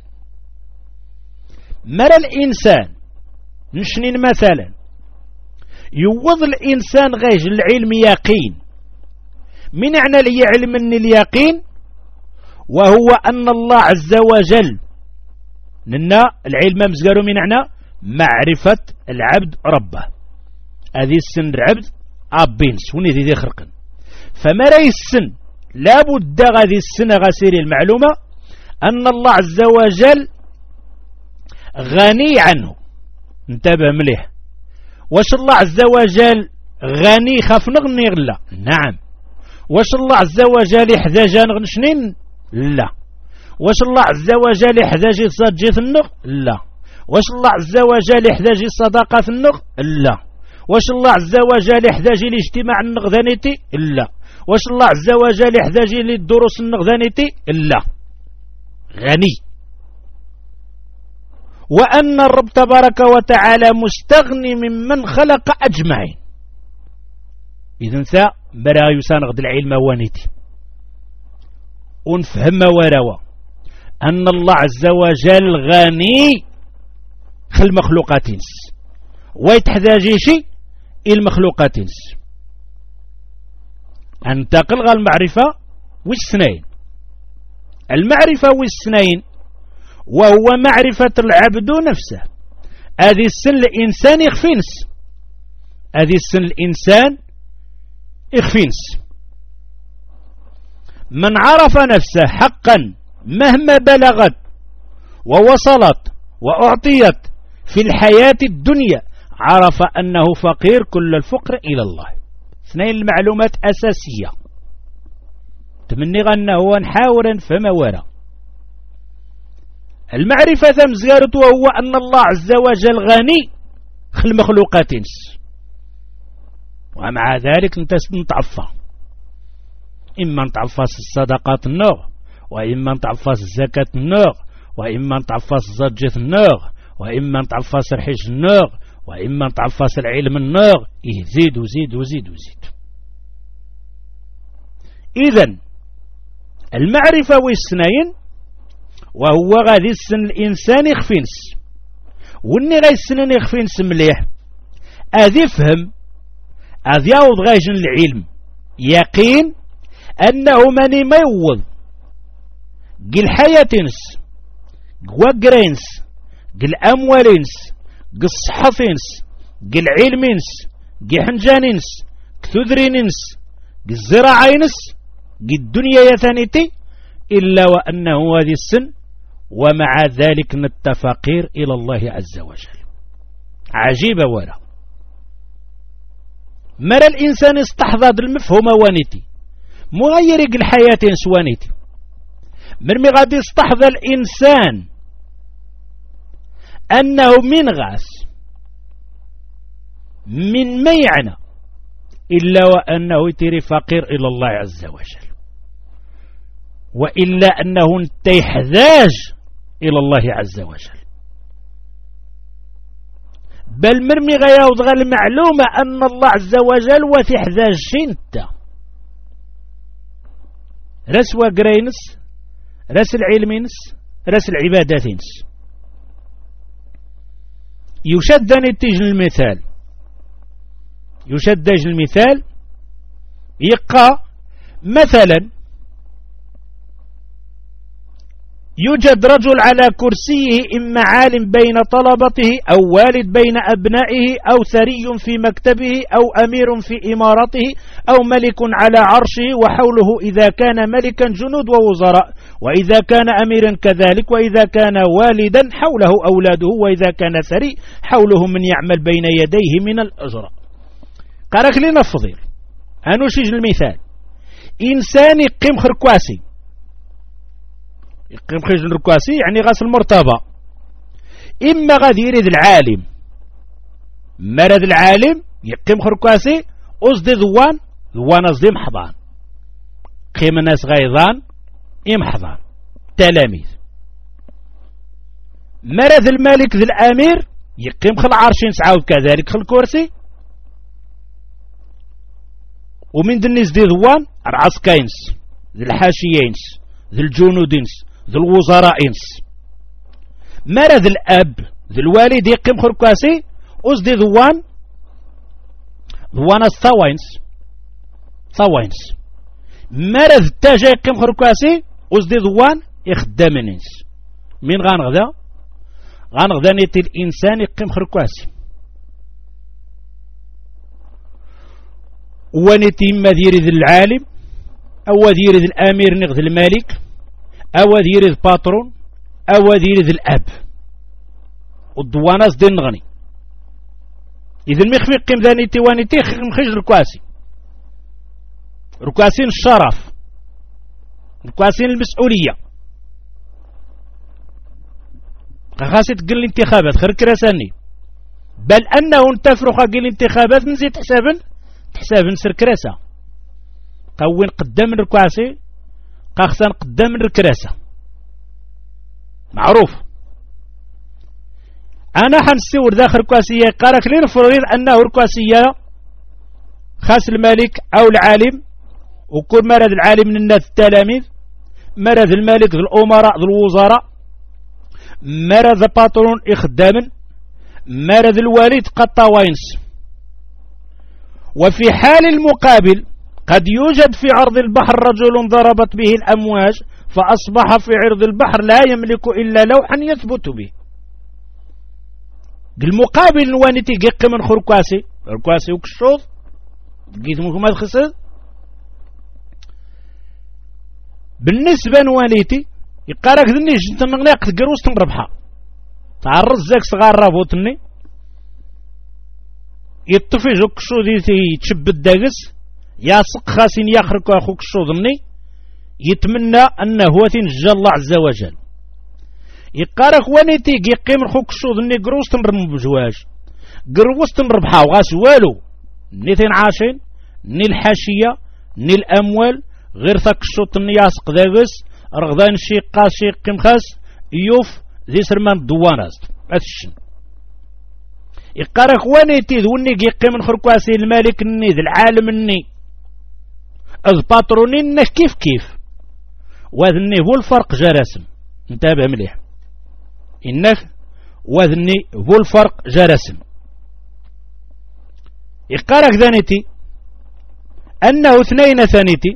مر الإنسان نشنين مثلا يوض الإنسان غيج العلم يقين. من معنى ليعلم أن اليقين وهو أن الله عز وجل لنا العلم مزقر من معنى معرفة العبد ربه. هذه السن العبد أبينس وني ذي خرقا. فما رأي السن لابد هذه السن غسير المعلومة أن الله عز وجل غني عنه. انتبه مليح. واش الله عز وجل غني خاف نغني؟ لا. نعم. واش الله عز وجل يحتاج نغنشنين؟ لا. واش الله عز وجل يحتاج يصدق النغ؟ لا. واش الله عز وجل يحتاج الصداقة النغ؟ لا. واش الله عز وجل يحتاج الاجتماع النغذانيتي؟ لا. واش الله عز وجل يحتاج للدروس النغذانيتي؟ لا. غني. وأن الرب تبارك وتعالى مستغني ممن خلق أجمعين. إذن ثا برا يسان غد العلم وانيتي ونفهم وروا أن الله عز وجل غني خل مخلوقاتينس ويتحتاجي شيء المخلوقاتينس. انتقل غا المعرفة والسنين. المعرفة والسنين وهو معرفة العبد نفسه. هذه السن الإنسان يخفينس، هذه السن الإنسان يخفينس. من عرف نفسه حقا مهما بلغت ووصلت وأعطيت في الحياة الدنيا عرف أنه فقير كل الفقر إلى الله. اثنين المعلومات أساسية تمني أنه نحاول فما وراء المعرفة مزيارته وهو أن الله عز وجل غني خل مخلوقاتينس. ومع ذلك نتعفى، إما نتعفى الصدقات النوغ، وإما نتعفى الزكاة النوغ، وإما نتعفى الزجة النوغ، وإما نتعفى الحج النوغ، وإما نتعفى العلم النوغ. زيد وزيد وزيد وزيد. إذن المعرفة والسنين وهو غادي السن الإنسان يخفينس، وني غادي السنين يخفينس مليح أذي فهم أذي يعوض غايجن العلم يقين أنه ماني ما يوض قل حياتنس قوقرينس قل أموالينس قل صحفينس قل علمينس قل حنجانينس كثذرينس قل زراعينس قل الدنيا يثانيتي إلا وأنه هذه السن ومع ذلك التفقير إلى الله عز وجل. عجيبة ولا مر الإنسان استحضر المفهوم وانيتي مغير الحياة سوانيتي مرمي غادي يستحضر الإنسان أنه من غاس من ما يعنى إلا وأنه يتري فقير إلى الله عز وجل وإلا أنه يحتاج إلى الله عز وجل. بل مرمي غياوض غير المعلومة أن الله عز وجل وتحتاج شنتا رس وقرينس رس العلمينس رس العباداتينس. يشد نتيج المثال يشد المثال يقع مثلا يوجد رجل على كرسيه إما عالم بين طلبته أو والد بين أبنائه أو ثري في مكتبه أو أمير في إمارته أو ملك على عرشه وحوله إذا كان ملكا جنود ووزراء وإذا كان أميرا كذلك وإذا كان والدا حوله أولاده وإذا كان ثري حوله من يعمل بين يديه من الأجراء. قالك لنا الفضيل أنوشيج المثال إنسان يقيم خركواسي يقيم خرج الركواسي يعني غاس المرتبة إما غادي يريد العالم مرد العالم يقيم خركواسي أصدي ذوان أصدي محضان قيم الناس غيظان إمحضان تلاميذ مرد الملك ذي الأمير يقيم خل عرشين سعود كذلك خل كرسي ومن دنيس دي ذوان العسكينس ذي الحاشيينس ذي الجنودينس ذي الوزرائينس مرض الأب ذي الوالد يقيم خركاسي أصدي ذوان ثوينس مرض التاجة يقيم خركاسي أصدي ذوان يخدمنينس من غانغدا نيتي الإنسان يقيم خركاسي ونيتي إما ذي العالم أو ذي الأمير نغذ الملك أو ذي باترون أو ذي الأب والدواناس دي نغني إذا مخفي قيم ذانيتي وانيتي مخيج الكواسي ركواسين الشرف ركواسين المسؤولية خاصة تقل الانتخابات خير كراساني بل أنه انتفرخ قل الانتخابات نزيد حساب نسر كراسة قوين قدام الركواسي قاخسان قدام الكراسة معروف. أنا حنسور داخل ركواسية قالك لين فرغير أنه ركواسية خاص الملك أو العالم وكل مرض العالم من الناس التلاميذ مرض الملك ذو الأمراء ذو الوزراء مرض الباترون إخداما مرض الوالد قطاوينس. وفي حال المقابل قد يوجد في عرض البحر رجل ضربت به الأمواج فأصبح في عرض البحر لا يملك إلا لوحا يثبت به. المقابل نوانيتي قيق من خركواسي وكشوض قيت منكم هذا خسر بالنسبة نوانيتي يقارك ذني جنت نغلاق تقروس تنربحها تعرض زاك صغار رابوتني يطفي جوك شو دي تشب الداقس ياسق خاسين يخرك أخوك الشوضني يتمنى أنه هو تنجى الله عز وجل يقارك وانيتي يقيم أخوك الشوضني قروس تنرم بجواج قروس تنربحها وغاس والو نيتين عاشين ني الحاشية ني الأموال غير ثاك الشوطني ياسق داقس رغضان شيقا شيق خاس يوف ذي سرمان الدواناز أتشن يقارك وانيتي ذوني يقيم خركواسي الملك الني ذي العالم الني أذ باترونين كيف وذني هو الفرق جراسم انتبه مليح إنك وذني هو الفرق جراسم يقارك ذانيتي أنه اثنين ثانيتي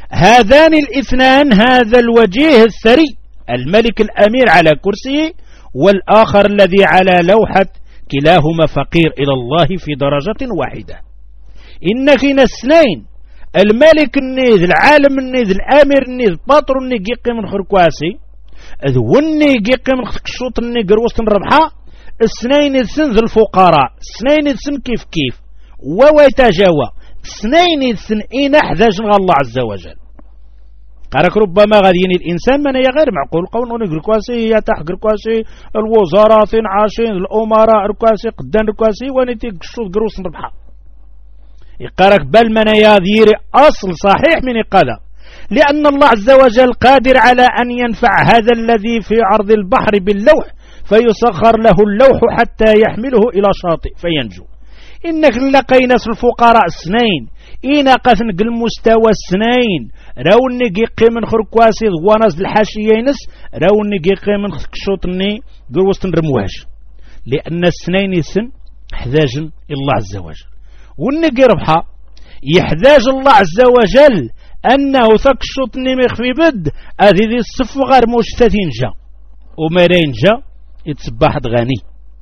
هذان الاثنان هذا الوجيه الثري الملك الأمير على كرسيه والآخر الذي على لوحة، كلاهما فقير إلى الله في درجة واحدة. إن كاين اثنين، الملك النيذ، العالم النيذ، الامير النيذ، باطرو الني قيقي من خركواسي ذوني قيقي من خشوط الني قروس الربحة. اثنين السن ذو الفقراء، اثنين السن كيف كيف ويتجاوى، اثنين السن إين أحداج الله عز وجل. قالك ربما غاديين الإنسان من هي غير معقول قول ركواسي يتح ركواسي الوزراء عاشين الأمراء ركواسي قدان ركواسي ونتي قشوط قروس الربحة. يقارك بل من يدير أصل صحيح من قال، لأن الله عز وجل قادر على أن ينفع هذا الذي في عرض البحر باللوح فيسخر له اللوح حتى يحمله إلى شاطئ فينجو. إنك لقينا الفقراء سنين إنا قثنق المستوى السنين راوني قيقي من خركواسي ضواناز الحاشيينس راوني قيقي من خشوطني قروستن رمواج، لأن السنين يسن احتاج الله عز وجل. والنقي ربحة يحتاج الله عز وجل أنه ثكشطني مخفي بد هذه ذي الصف غير مشتتين جا ومرين جا يتصبح غني.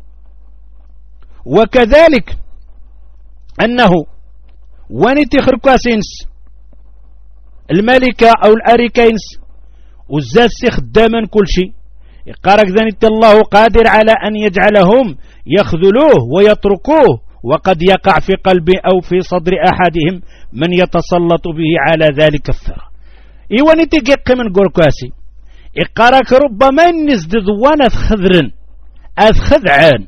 وكذلك أنه وانتي خركواسينس الملكة أو الأريكينس والزاسي خداما كل شيء يقارك ذنت الله قادر على أن يجعلهم يخذلوه ويتركوه، وقد يقع في قلب أو في صدر أحدهم من يتسلط به على ذلك الثرى. إيوانيتي قيق من قركواسي إقارك ربما نزد ضوان أثخذرن أثخذعان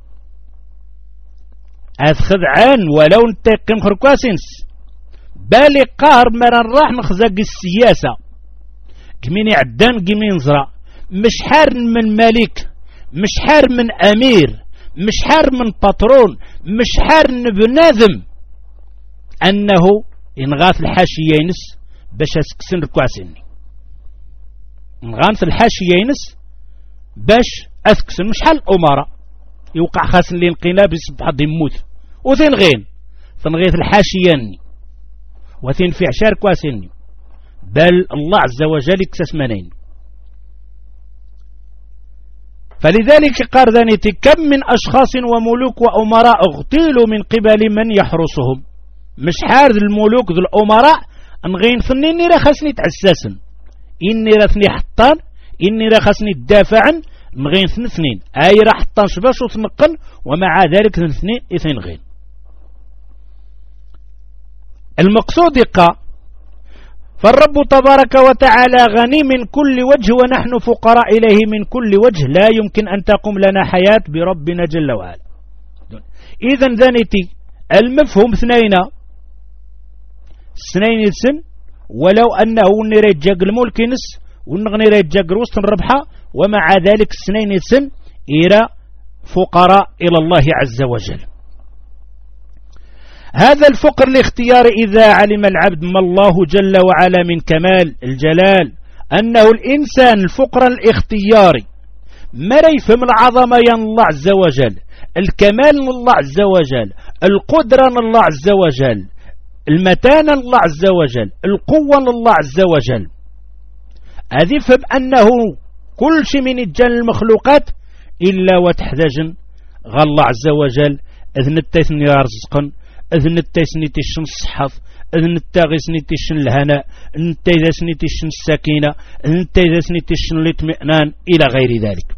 ولو نتقم خركواسينس بالي قار مران راح نخزق السياسة كمين عدان كمين زرع، مش حار من ملك، مش حار من أمير، مش حار من باترون، مش حار من بنادم أنه ينغاث الحاشيينس باش أسكسن ركواسيني، نغاث الحاشيينس باش أسكسن مش حال الأمراء يوقع خاسن لي انقلاب يصبح يموت وثين غين ثنغيث الحاشياني وثين في عشار كواسيني، بل الله عز وجل يكسس منين. فلذلك قال ذانيتي كم من أشخاص وملوك وأمراء اغتيلوا من قبل من يحرسهم، مش حار الملوك ذو الأمراء انغين ثنيني راه خاسني تعساسن، إني رثني حطان، إني راه خاسني دافعا نغين اثنين أي راح حطان شباش وثنقن، ومع ذلك اثنين غين. المقصود يقع فالرب تبارك وتعالى غني من كل وجه ونحن فقراء إليه من كل وجه، لا يمكن أن تقوم لنا حياة بربنا جل وعلا. إذن ذنتي المفهوم اثنين السن ولو أنه نريد جاق الملك نس ونغنيريد جاق روست الربحة، ومع ذلك السنين السن إلى فقراء إلى الله عز وجل. هذا الفقر الاختيار إذا علم العبد ما الله جل وعلا من كمال الجلال أنه الإنسان الفقر الاختياري ما يفهم العظمة ين الله عز وجل، الكمال من الله عز وجل، القدرة من الله عز وجل، المتانة من الله عز وجل، القوة من الله عز وجل، هذه فهم أنه كل شيء من الجن المخلوقات إلا وتحتاج غا الله عز وجل إذن التيثن يرزقن، إذن التيثن تشن الصحف، إذن التاغسن تشن الهناء، إذن التيثن تشن السكينة، إذن التيثن تشن الاطمئنان إلى غير ذلك.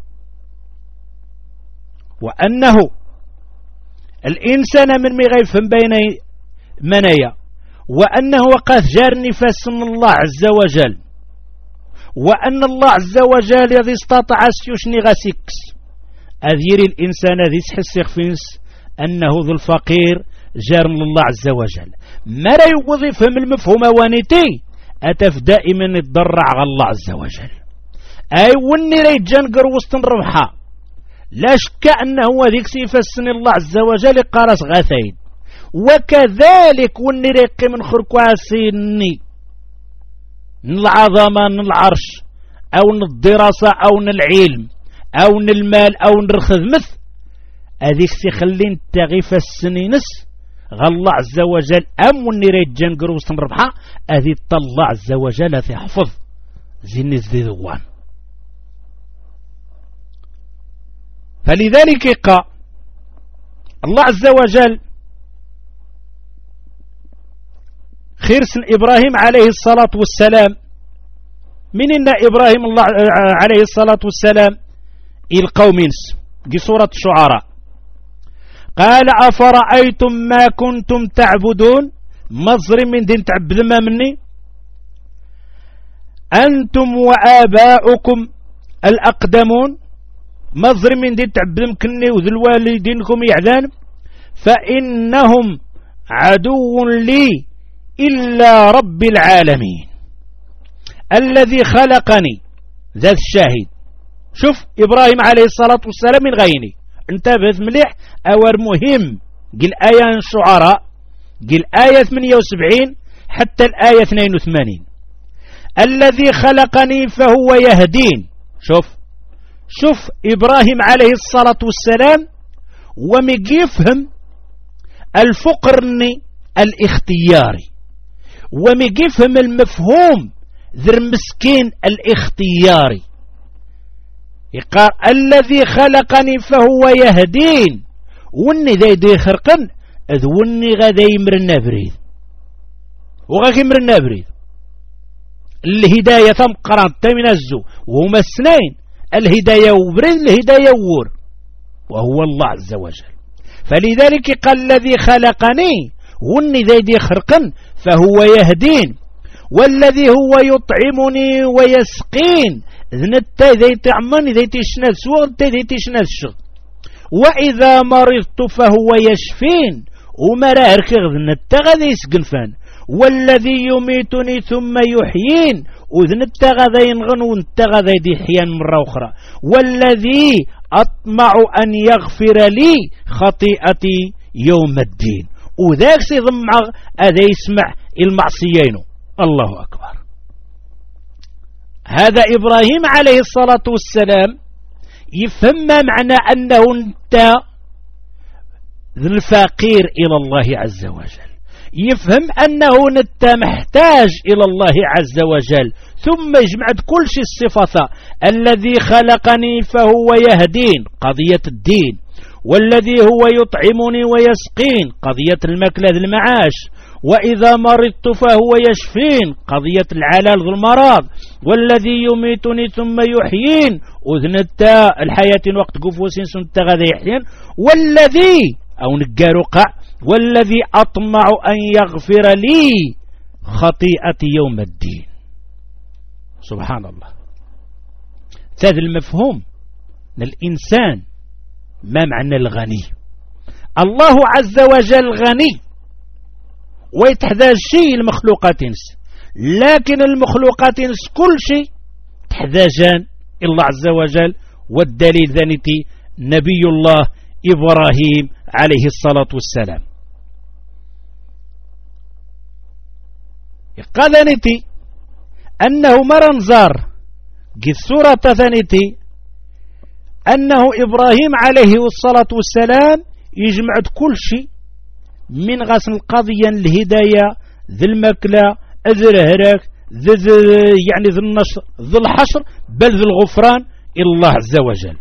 وأنه الإنسان من مغيف بين منايا، وأنه قد جار نفاس من الله عز وجل، وأن الله عز وجل يذي استطاع سيوشني غاسيكس أذير الإنسان ذي سحس فينس أنه ذو الفقير جار من الله عز وجل. ما لا يوظف من المفهوم وانيتي أتف دائما يتضرع على الله عز وجل، أي وني ريجان قروست الربحة لا شك أنه ذيك سيفسن الله عز وجل قارس غاثين. وكذلك وني ريقي من خركواسيني العظمة العرش أو الدراسة أو العلم أو المال أو الخدمة، هذيك سيخلين تغيف السنينس غالله عز وجل أم ونريد جان قروس مربحة هذه الله عز وجل تحفظ زين الزيوان. فلذلك قال الله عز وجل خير سن إبراهيم عليه الصلاة والسلام من إن إبراهيم الله عليه الصلاة والسلام القوم دي سورة الشعراء قال أفرأيتم ما كنتم تعبدون مصر من دين تعبد ما مني أنتم وآباؤكم الأقدمون مصر من دين تعبد مكني وذي الوالدينكم يعذان فإنهم عدو لي إلا رب العالمين الذي خلقني ذا الشاهد. شوف إبراهيم عليه الصلاة والسلام من غيني انتبه مليح أور مهم قل آية الشعراء قل آية 78 حتى الآية 82 الذي خلقني فهو يهدين. شوف إبراهيم عليه الصلاة والسلام ومجيفهم الفقرني الاختياري ومجيفهم المفهوم ذر مسكين الاختياري يقال الذي خلقني فهو يهدين وني ذا يدي خرقن اذ وني غدا يمرنا بريد وغا يمرنا بريد الهداية ثم قرانت من الزو وهما السنين الهداية وبريد الهداية وور وهو الله عز وجل. فلذلك قال الذي خلقني وني ذا يدي خرقن فهو يهدين والذي هو يطعمني ويسقين ذنتا ذي تعمني ذي تشنال سوغ ذي تشنال الشغل وإذا مرضت فهو يشفين ومرا هركغ ذنتا غذي يسقن فان والذي يميتني ثم يحيين وذنتا غذي ينغن ونتا غذي يحيان مرة أخرى والذي أطمع أن يغفر لي خطيئتي يوم الدين وذاك سيضمع هذا يسمع المعصيين. الله أكبر. هذا إبراهيم عليه الصلاة والسلام يفهم معنى أنه انت الفقير إلى الله عز وجل يفهم أنه انت محتاج إلى الله عز وجل ثم يجمعت كل شيء الصفة الذي خلقني فهو يهدين قضية الدين والذي هو يطعمني ويسقين قضية المكلة المعاش وإذا مرضت فهو يشفين قضية العلال ذو المرض والذي يميتني ثم يحيين أذنتا الحياة وقت قفوسين سنتا غذا يحيين والذي أو نقارقع والذي أطمع أن يغفر لي خطيئتي يوم الدين. سبحان الله. هذا المفهوم للإنسان ما معنى الغني. الله عز وجل غني ويتحتاج شيء المخلوقات لكن المخلوقات كل شيء تحتاجان الله عز وجل والدليل ذنتي نبي الله إبراهيم عليه الصلاة والسلام قال ذنتي أنه مرنزار قد سورة ثانيتي أنه إبراهيم عليه الصلاة والسلام يجمع كل شيء من غسل القضية الهداية ذي المكلة ذي الهراك يعني ذي النشر ذي الحشر بل ذي الغفران إلى الله عز وجل.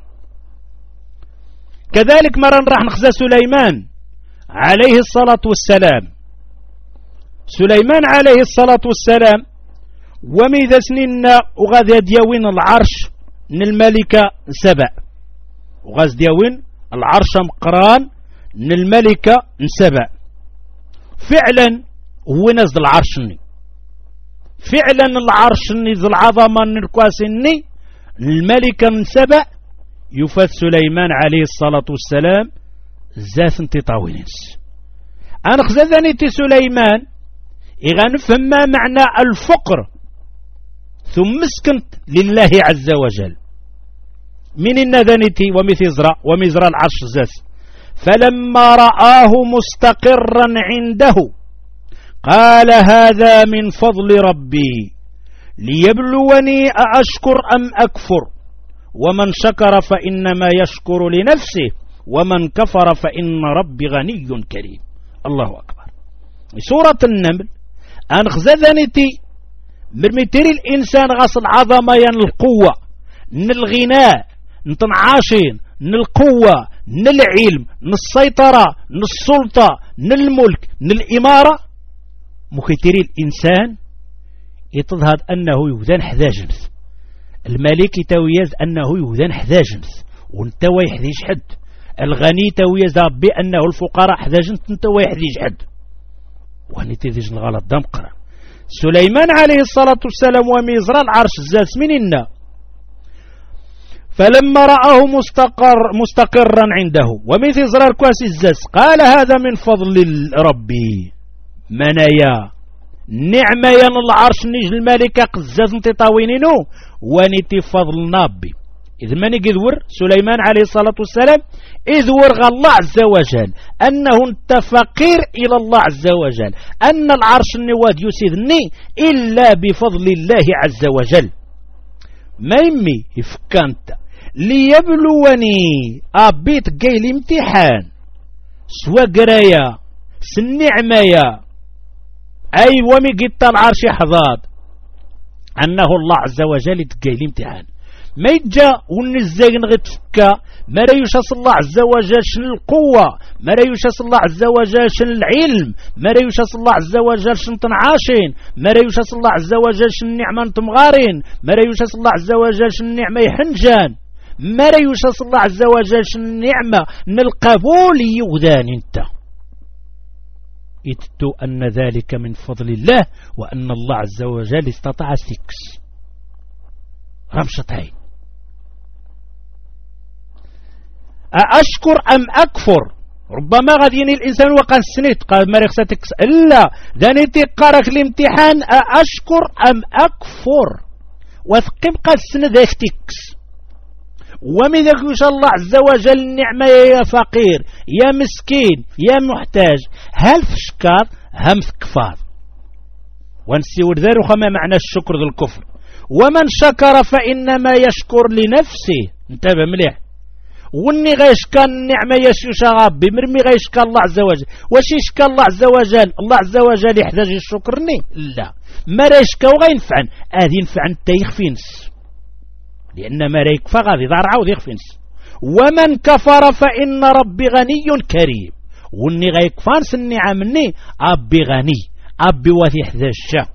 كذلك مرة راح نخزى سليمان عليه الصلاة والسلام. سليمان عليه الصلاة والسلام وميذا سنين وغاذي ديوين العرش من الملكة سبع وغاز ديوين العرش مقران من الملكة سبع فعلا هو نزل العرشني فعلا العرشني ذو العظمة الكواسني الملكة من سبع يفث سليمان عليه الصلاة والسلام زاث انتطاوينس أنا خزذني سليمان إذا نفهم ما معنى الفقر ثم مسكنت لله عز وجل من النذنتي ومزرى العرش زاث فلما رآه مستقرا عنده قال هذا من فضل ربي ليبلوني أأشكر أم أكفر ومن شكر فإنما يشكر لنفسه ومن كفر فإن ربي غني كريم. الله أكبر. سورة النمل أنخزذنتي مرمتري الإنسان غصل عظمة القوة الغناء نتنعاشين القوة العلم السيطرة السلطة الملك الإمارة مكتري الإنسان يتظهر أنه يوذن حذا جنس الملك تويز أنه يوذن حذا جنس وانتوى يحذيش حد الغني تويز بأنه الفقراء حذا جنس انتوى يحذيش حد وهني تذيج الغلط دمقرا سليمان عليه الصلاة والسلام وميزرى العرش الزاس مننا فلما رآه مستقرا عنده ومثل زرار كواس الزاس قال هذا من فضل ربي منايا نعمة ين العرش نيج الملكة قزاز نتطاوينينو ونتي فضل نابي إذ من يدور سليمان عليه الصلاة والسلام إذ ورغى الله عز وجل أنه انت فقير إلى الله عز وجل أن العرش النواد يسيذني إلا بفضل الله عز وجل ما يمي يفكانت ليبلوني أبيت قيل امتحان سوى قرايا سنعميا أي ومي قلت العرش حضاد أنه الله عز وجل تقيل امتحان ما يتجا ونزاين غتفكا ما لا يشاس الله عز وجل شن القوة ما لا يشاس الله عز وجل شن العلم ما لا يشاس الله عز وجل شن تنعاشين ما لا يشاس الله عز وجل شن نعمة تمغارين ما لا يشاس الله عز وجل شن نعمة يحنجان ما لا يشاس الله عز وجل شن نعمة القبول يغذان انت يتتو أن ذلك من فضل الله وأن الله عز وجل استطاع سكس رمشتين أشكر أم أكفر ربما غاديني الإنسان وقال سنيت قال ما رخصتك إلا دانيتي قارك الامتحان أشكر أم أكفر وثقب قال سند اختكس ومن ذلك شاء الله عز وجل النعمة يا فقير يا مسكين يا محتاج هل فشكار هم كفار ونسيور ذلك ما معنى الشكر ذو الكفر ومن شكر فإنما يشكر لنفسه انتبه مليح وني غيشكى النعمة يشوش ربي مرمي غيشكى الله عز وجل واش يشكى الله عز وجل الله عز وجل يحتاج يشكرني لا ما يشكى وغينفعن هذه ينفعن تيخفينس لأن ما يكفى غادي ضرعه ويخفينس ومن كفر فإن ربي غني كريم وني غيكفانس النعمني أبي غني أبي وثي حذا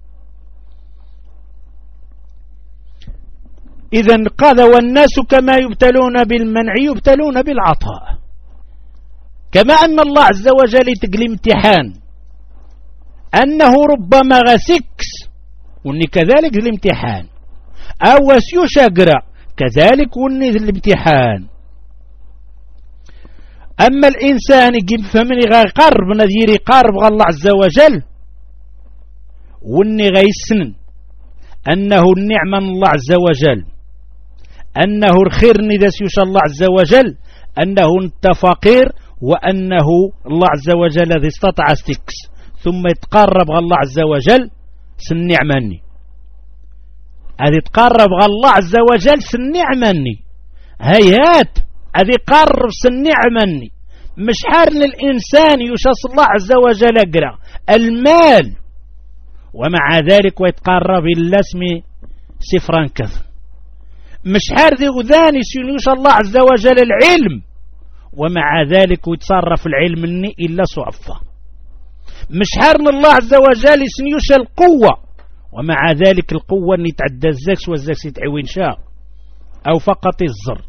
إذن قال والناس كما يبتلون بالمنع يبتلون بالعطاء كما أن الله عز وجل تقل امتحان أنه ربما غسكس وني كذلك الامتحان أو سيشاقرأ كذلك وني الامتحان أما الإنسان يجب فمن يقرب نذير يقرب الله عز وجل وني غيسن أنه النعمة من الله عز وجل أنه الخير ندس يشاء الله عز وجل أنه انت فقير وأنه الله عز وجل الذي استطاع استكس ثم يتقرب الله عز وجل سنعمني هذه تقرب الله عز وجل سنعمني هيات هذه قرب سنعمني مش حار للإنسان يشاء الله عز وجل أقرأ المال ومع ذلك ويتقرب إلا اسمي سفران كثر مش حار ذي غذاني سينوش الله عز وجل العلم ومع ذلك ويتصرف العلم مني إلا صعفة مش حار من الله عز وجل سينوش القوة ومع ذلك القوة أن يتعدى الزكس والزكس يتعوين شاء أو فقط الزر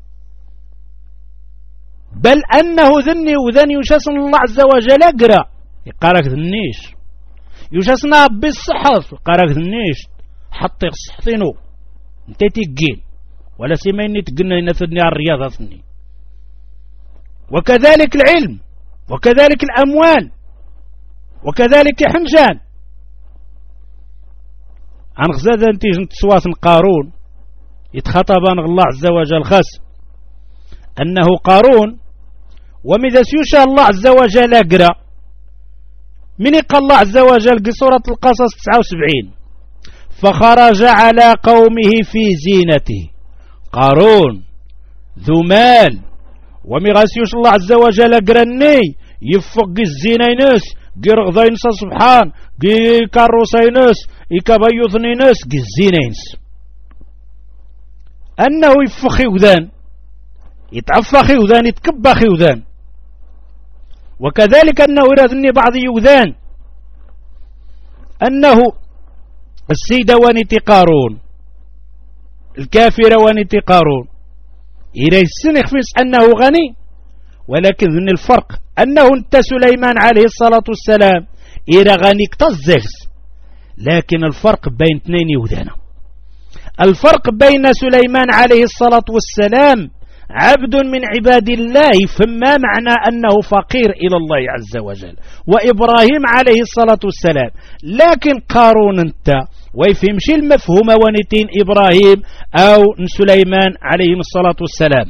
بل أنه ذني وذني يشاسن الله عز وجل أقرأ يقارك ذنيش يشاسنا بالصحة يقارك ذنيش حطي صحتينو انت تقين ولا سيميني تقلنا ينثدني على الرياضة ثني وكذلك العلم وكذلك الأموال وكذلك حنجان عن غزادة نتيجة نتسواث قارون يتخطب عن الله عز وجل خاص أنه قارون وماذا سيشاء الله عز وجل أقرأ من يقال الله عز وجل قصورة القصص 79 فخرج على قومه في زينته قارون ذو مال ومغاسيوش الله عز وجل أقرأني يفق الزينينس قرغضينس سبحان قي كاروسينس إكابيوثنينس قي الزينينس أنه يفخ يوذان يتعفى خيوذان يتكبى خيوذان. وكذلك أنه يرادني بعض يوذان أنه السيدة ونتي قارون الكافرة ونتي قارون إلى السنخ فيس أنه غني، ولكن ذن الفرق أنه انت سليمان عليه الصلاة والسلام إلى غني كتزغس. لكن الفرق بين اثنين يوذان، الفرق بين سليمان عليه الصلاة والسلام عبد من عباد الله فما معنى أنه فقير إلى الله عز وجل، وإبراهيم عليه الصلاة والسلام. لكن قارون انت ويفهمش المفهوم ونتين إبراهيم أو سليمان عليه الصلاة والسلام.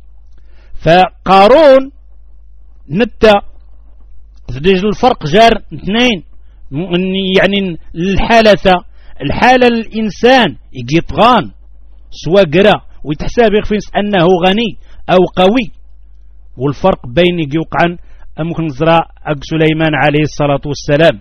فقارون نتا الفرق جار اثنين، يعني الحالة الإنسان يطغان سواء قرأ ويتحساب يخفينس أنه غني أو قوي، والفرق بين يوقعا ممكن نزرع سليمان عليه الصلاة والسلام.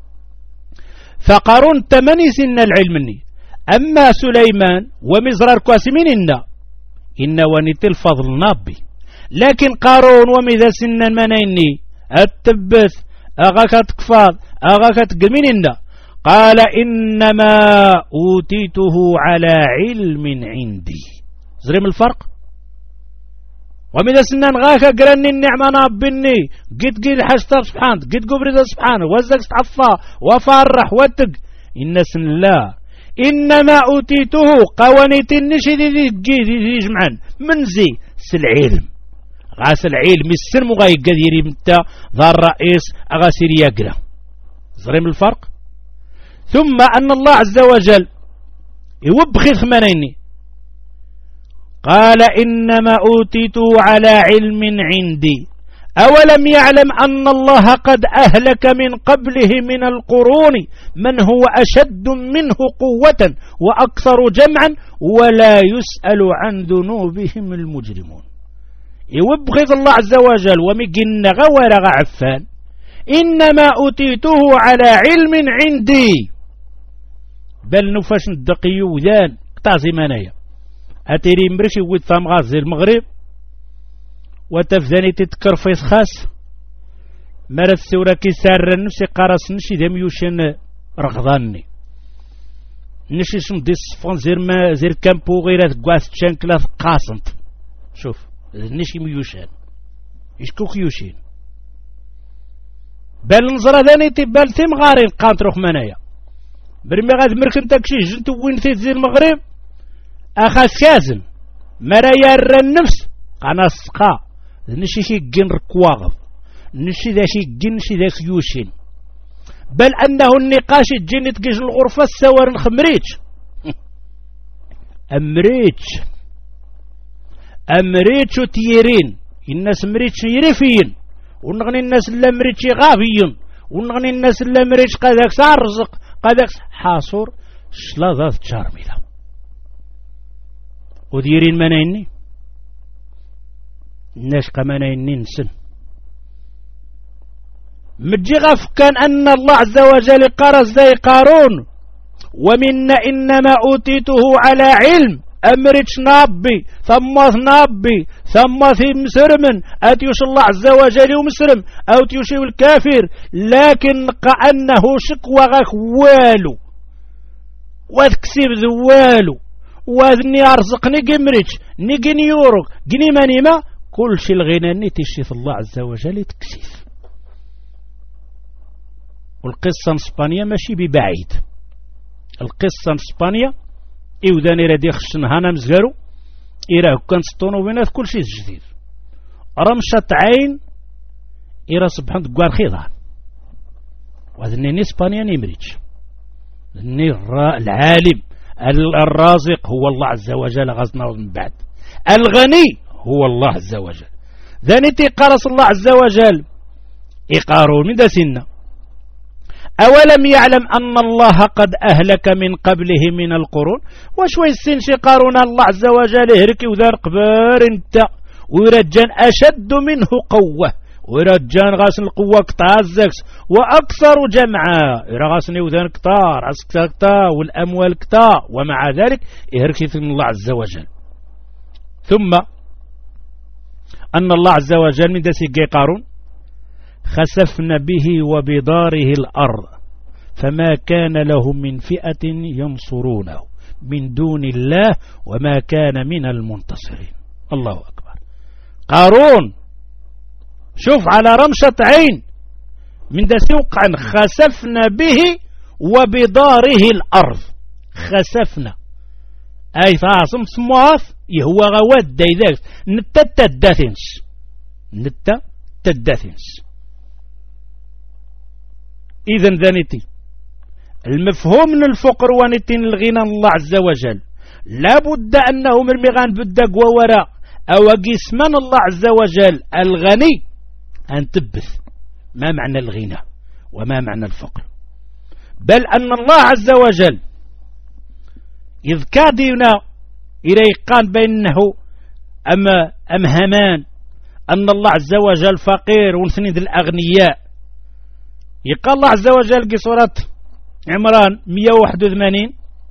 فقارون تمني سن العلمني، أما سليمان ومزرار كواسمين إن ونت الفضل نابي. لكن قارون ومذا سن منيني التبث أغاك تكفاض أغاك تقمين قال إنما أوتيته على علم عندي. زريم الفرق. ومذا سنان غاك قرني النعمة نابني قد حشتر سبحانه قد قبرد سبحانه وزك ستعفى وفرح وتق إن سن لا إنما أوتيته قوانيت النشي دي جمعان منزي سالعلم غاس العلم السلم وغاي قديري متى ذا الرئيس أغاسير يقرأ. زريم الفرق. ثم أن الله عز وجل يوبخي ثمانيني قال إنما أوتيته على علم عندي أولم يعلم أن الله قد أهلك من قبله من القرون من هو أشد منه قوة وأكثر جمعا ولا يسأل عن ذنوبهم المجرمون. يوبخذ الله عز وجل ومجن غور عفان إنما أوتيته على علم عندي. بل نفاش ندقي وذان قطع زمانية أتيري مرشي ويتفام غازي المغرب وتفذاني تتكر في خاص مرة السورة كي سار نفسي قارس نشي دم يوشن رغضاني نشي شمدي الصفون زير كامبو غير تقواس تشانكلا قاسنت شوف نشي ميوشان يشكوك يوشين بل نظرة ذاني تبال تيم غارين قانتروخ منايا برمي غاد مركن تاكشي جنتو وين تيزي المغرب أخاس كازن مرايا النفس قانا سقا نشي شي جن ركواغض نشي ذا شي جن نشي ذا يوشين بل أنه النقاش الجن تقيش الغرفة السوار نخمريتش أمريتش وتيرين الناس مريتش يرفين ونغني الناس اللي مريتش غافيين ونغني الناس اللي مريتش قاداك سارزق قاداك حاصور شلاذات تشارميلا وديرين منيني نشق منيني نسن مجي غفكان أن الله عز وجل قرص زي قارون ومن إنما أوتيته على علم أمريتش نابي ثم نابي ثم في مسرم أتيوش الله عز وجل ومسرم أو تيوشي الكافر لكن كأنه شكوى غاك والو وذكسيب ذوالو وذني أرزقني قمريتش نيجي نيورك جني منيما كل شي الغناني تشيث الله عز وجل تكسيف. والقصة اسبانيا ماشي ببعيد القصة اسبانيا إيوداني رادي خشن هانا مزغارو إيراه كان سطونو بينات كل شيء جديد رمشة عين إيرا سبحان تقوار خيضان وذني اسبانيا نيمريتش العالم الرازق هو الله عز وجل غزنا من بعد الغني هو الله عز وجل ذانيتي قرص الله عز وجل إقارون من ذا سنة أولم يعلم أن الله قد أهلك من قبله من القرون وشوي السن شي قارون الله عز وجل يهركي وذار قبار انت ويرجان أشد منه قوة ويرجان غاسن القوة كتازكس وأكثر جمعا غاسن وذان كتار عسكتا كتا والأموال كتا ومع ذلك يهركي من الله عز وجل. ثم أن الله عز وجل من دسي قارون خسفنا به وبداره الأرض فما كان له من فئة ينصرونه من دون الله وما كان من المنتصرين. الله أكبر. قارون شوف على رمشة عين من دسي وقعا خسفنا به وبداره الأرض. خسفنا أي فاصم سمواف يهو غواد دايداك نتا تداثنش. إذن ذانيتي المفهوم من الفقر وانتين الغنى الله عز وجل لابد أنه من المغان بدق ووراء أو قسمان الله عز وجل الغني أن تبث ما معنى الغنى وما معنى الفقر، بل أن الله عز وجل إذ كادنا إليقان بينه أم همان أن الله عز وجل فقير ونسند الأغنياء. يقال الله عز وجل في سورة عمران 181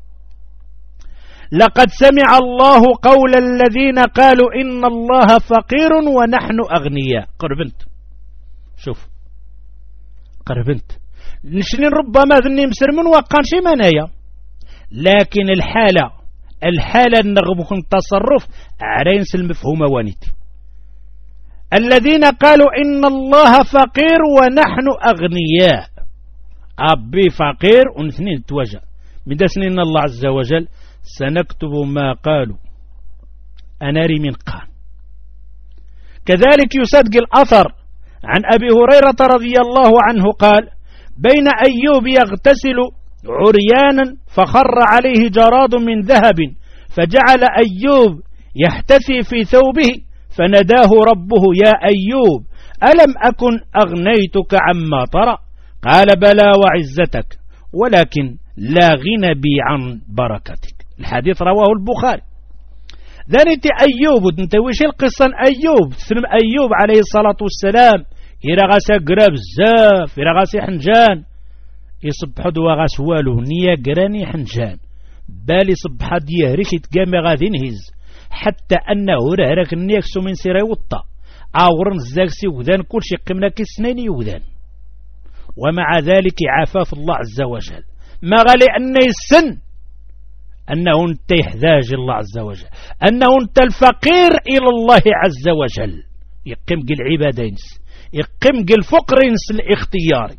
لقد سمع الله قول الذين قالوا إن الله فقير ونحن أغنياء. قربنت شوف قربنت نشنين ربما ذني مسرمون وقان شي منايا، لكن الحالة النغمك التصرف عرينس المفهوم وانيتي. الذين قالوا إن الله فقير ونحن أغنياء. أبي فقير ونثنين توجه من سنين الله عز وجل سنكتب ما قالوا أناري من قان. كذلك يصدق الأثر عن أبي هريرة رضي الله عنه قال بين أيوب يغتسل عريانا فخر عليه جراد من ذهب فجعل أيوب يحتفي في ثوبه فنداه ربه يا أيوب ألم أكن أغنيتك عما ترى قال بلى وعزتك ولكن لا غنى بي عن بركتك. الحديث رواه البخاري. ذلك أيوب انتويش القصة أيوب سلم أيوب عليه الصلاة والسلام إرغاس قراب الزاف إرغاس حنجان يصبح دوا غاس والو نيا قراني حنجان بالي صبح ديه ريكت قامي غادي نهز حتى أنه رهرك نيكسو من سيري وطا عورن الزاكسي وذان كل شيء قمنا كسنين يوذان. ومع ذلك عفاف الله عز وجل ما غالي أنه السن أنه انت يحتاج الله عز وجل أنه انت الفقير إلى الله عز وجل يقيم قل عبادين يقيم قل فقرين الاختياري.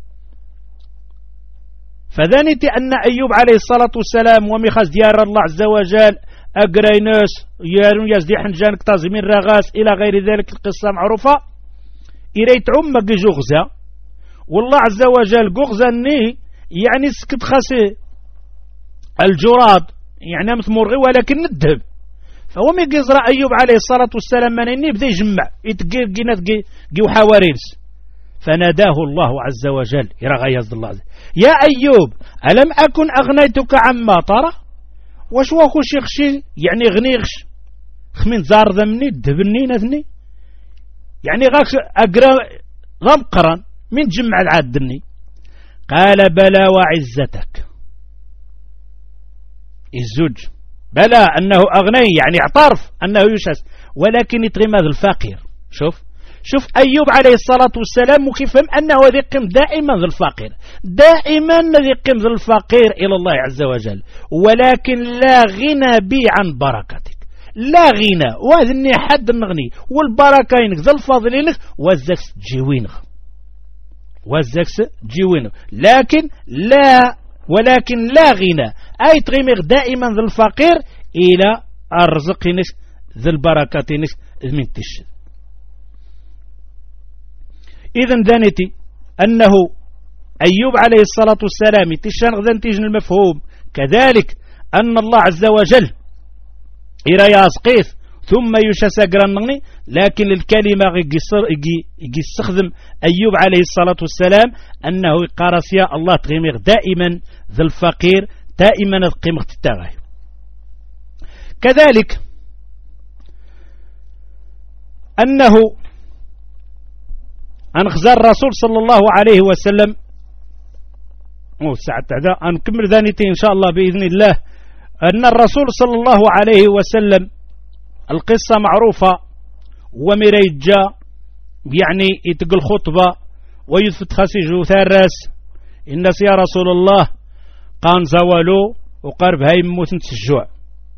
فذانت أن أيوب عليه الصلاة والسلام ومخاز ديار الله عز وجل أقريناس يارون يزدي حنجانك تازمين رغاس إلى غير ذلك القصة معروفة إريت عمك جغزة والله عز وجل جغزة ني يعني سكت خاسي الجراد يعني مثمر ولكن الذهب فهو ميقزر أيوب عليه الصلاة والسلام من إني بدأ يجمع يتقيو حواريرس فناداه الله عز وجل يرغى يزد الله عز يا أيوب ألم أكن أغنيتك عما ترى واش واخو شيخشي يعني غنيغش خمين زار ذمني دهبني نثني يعني غاكش أقرأ غمقرا من جمع العادني قال بلى وعزتك الزوج بلى أنه أغني يعني اعترف أنه يشهس ولكن يتغم هذا الفقير. شوف أيوب عليه الصلاة والسلام وكيف أنه يقيم دائما ذا الفقير دائما يقيم ذا الفقير إلى الله عز وجل ولكن لا غنى بي عن بركتك لا غنى وذني حد نغني والبركينك ذا الفضلينك وزكس جيوينك ولكن لا غنى أي تغيمك دائما ذا الفقير إلى أرزقنك ذا البركاتنك من تشد. إذن ذانتي أنه أيوب عليه الصلاة والسلام تشان غذان تيجن المفهوم كذلك أن الله عز وجل إرى ياسقيث ثم يشسى قرنغني لكن الكلمة يستخدم أيوب عليه الصلاة والسلام أنه قارس يا الله تغيمغ دائما ذا الفقير دائما قيمة التغاي. كذلك أنه أنخزر الرسول صلى الله عليه وسلم ساعة تعداء أنكمل ذانيتين إن شاء الله بإذن الله أن الرسول صلى الله عليه وسلم القصة معروفة ومريجا يعني يتقل خطبة ويثبت خسيجو ثارس الناس يا رسول الله قان زوالو وقرب هاي موت الجوع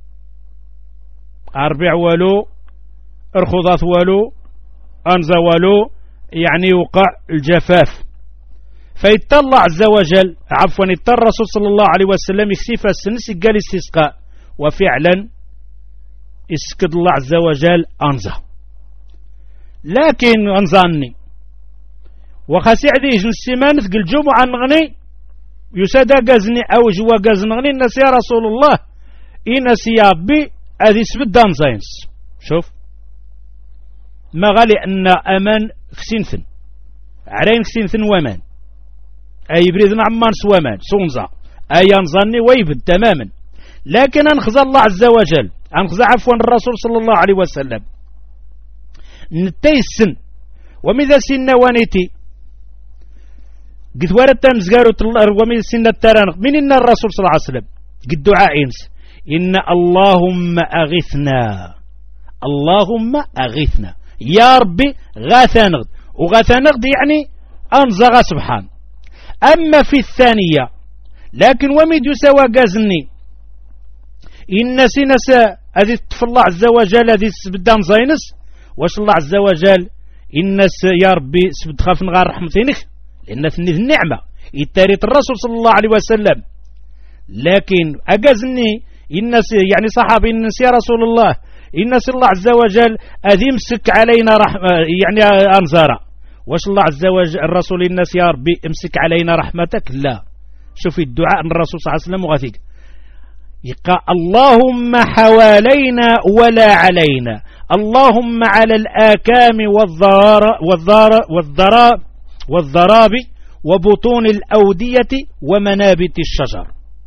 أربع والو ارخضات والو أنزا والو يعني وقع الجفاف فيطلع عز وجل عفوا يضطر الرسول صلى الله عليه وسلم يكسف السنس قال استسقاء وفعلا اسكد الله عز وجل أنزا لكن أنزاني وخسي عدي جنسيمان ثقل الجمعة نغني يسادى قزني أو جوا قزنغني الناس يا رسول الله إن سيابي هذه سبت دانزاينس شوف ما غالي أن أمان كسينثن عرين كسينثن ومان أي بريدنا عمان سوامان سونزا أي أنظني ويبد تماما لكن أنخذ الله عز وجل أنخذ عفوا الرسول صلى الله عليه وسلم نتيسن وماذا سن وانيتي قد ورد تنزقارو وماذا سن الترانق من إن الرسول صلى الله عليه وسلم قد دعاء إنس إن اللهم أغثنا اللهم أغثنا يا ربي غاثنغد وغاثنغد يعني أنزغ سبحان أما في الثانية لكن ومد يسوى قازني إن سنس هذه طف الله عز وجل هذه سبدان زينس واش الله عز وجل إنس يا ربي سبد خاف نغار رحمتينك لأن ثني النعمة يتاريت الرسول صلى الله عليه وسلم لكن أقازني إنس يعني صحابي إنس يا رسول الله إنس الله عز وجل أذمسك علينا رحمة يعني أنزارا واش الله عز وجل الرسول الناس يا ربي امسك علينا رحمتك لا شوفي الدعاء من الرسول صلى الله عليه وسلم وغثيك يقال اللهم حوالينا ولا علينا اللهم على الآكام والضراب وبطون الأودية ومنابت الشجر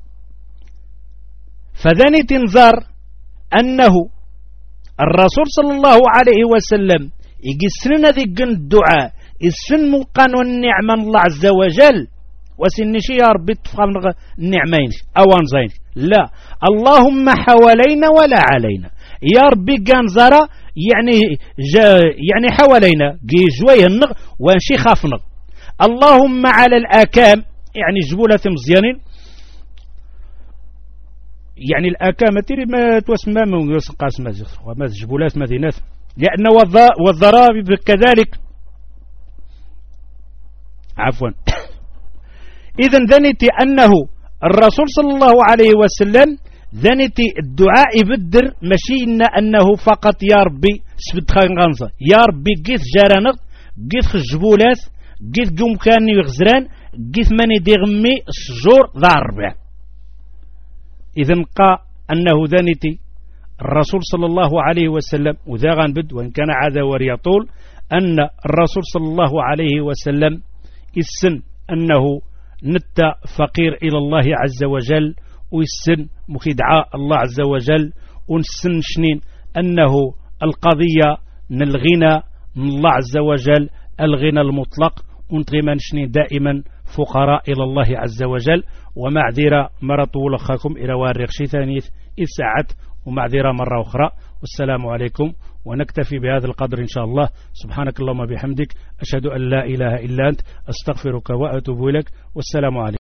فذني تنظر أنه الرسول صلى الله عليه وسلم يقسلنا ذي الدعاء السن مقان والنعمة الله عز وجل وسنشي يا ربي تفهم النعمين أو أنزين لا اللهم حوالينا ولا علينا يا ربي قانزارا يعني حوالينا جي جويه النغ وانشي خاف نغ اللهم على الآكام يعني جبولة مزيانين يعني الآكام تري ما توسمى من قاسم وما جبولات مدينات لأن والضرائب كذلك عفوا إذن ذنتي أنه الرسول صلى الله عليه وسلم ذنتي الدعاء يبدر ماشي أنه فقط يا ربي سبت خانغانزا يا ربي قيث جارانغ قيث خجبولات قيث قوم كان يغزران قيث ماني ديغمي السجور ذا الربع إذن قا أنه ذنتي الرسول صلى الله عليه وسلم وذا غنبد وإن كان عذا وريطول أن الرسول صلى الله عليه وسلم السن أنه نتا فقير إلى الله عز وجل والسن مخدعاء الله عز وجل ونسن شنين أنه القضية نلغينا من الله عز وجل الغنى المطلق ونتغيمان شنين دائما فقراء إلى الله عز وجل ومعذرة مرة طول أخاكم إلى وارغ شي ثانيث إذ ساعت ومعذرة مرة أخرى والسلام عليكم ونكتفي بهذا القدر إن شاء الله سبحانك اللهم بحمدك أشهد أن لا إله إلا أنت أستغفرك وأتوب إليك والسلام عليكم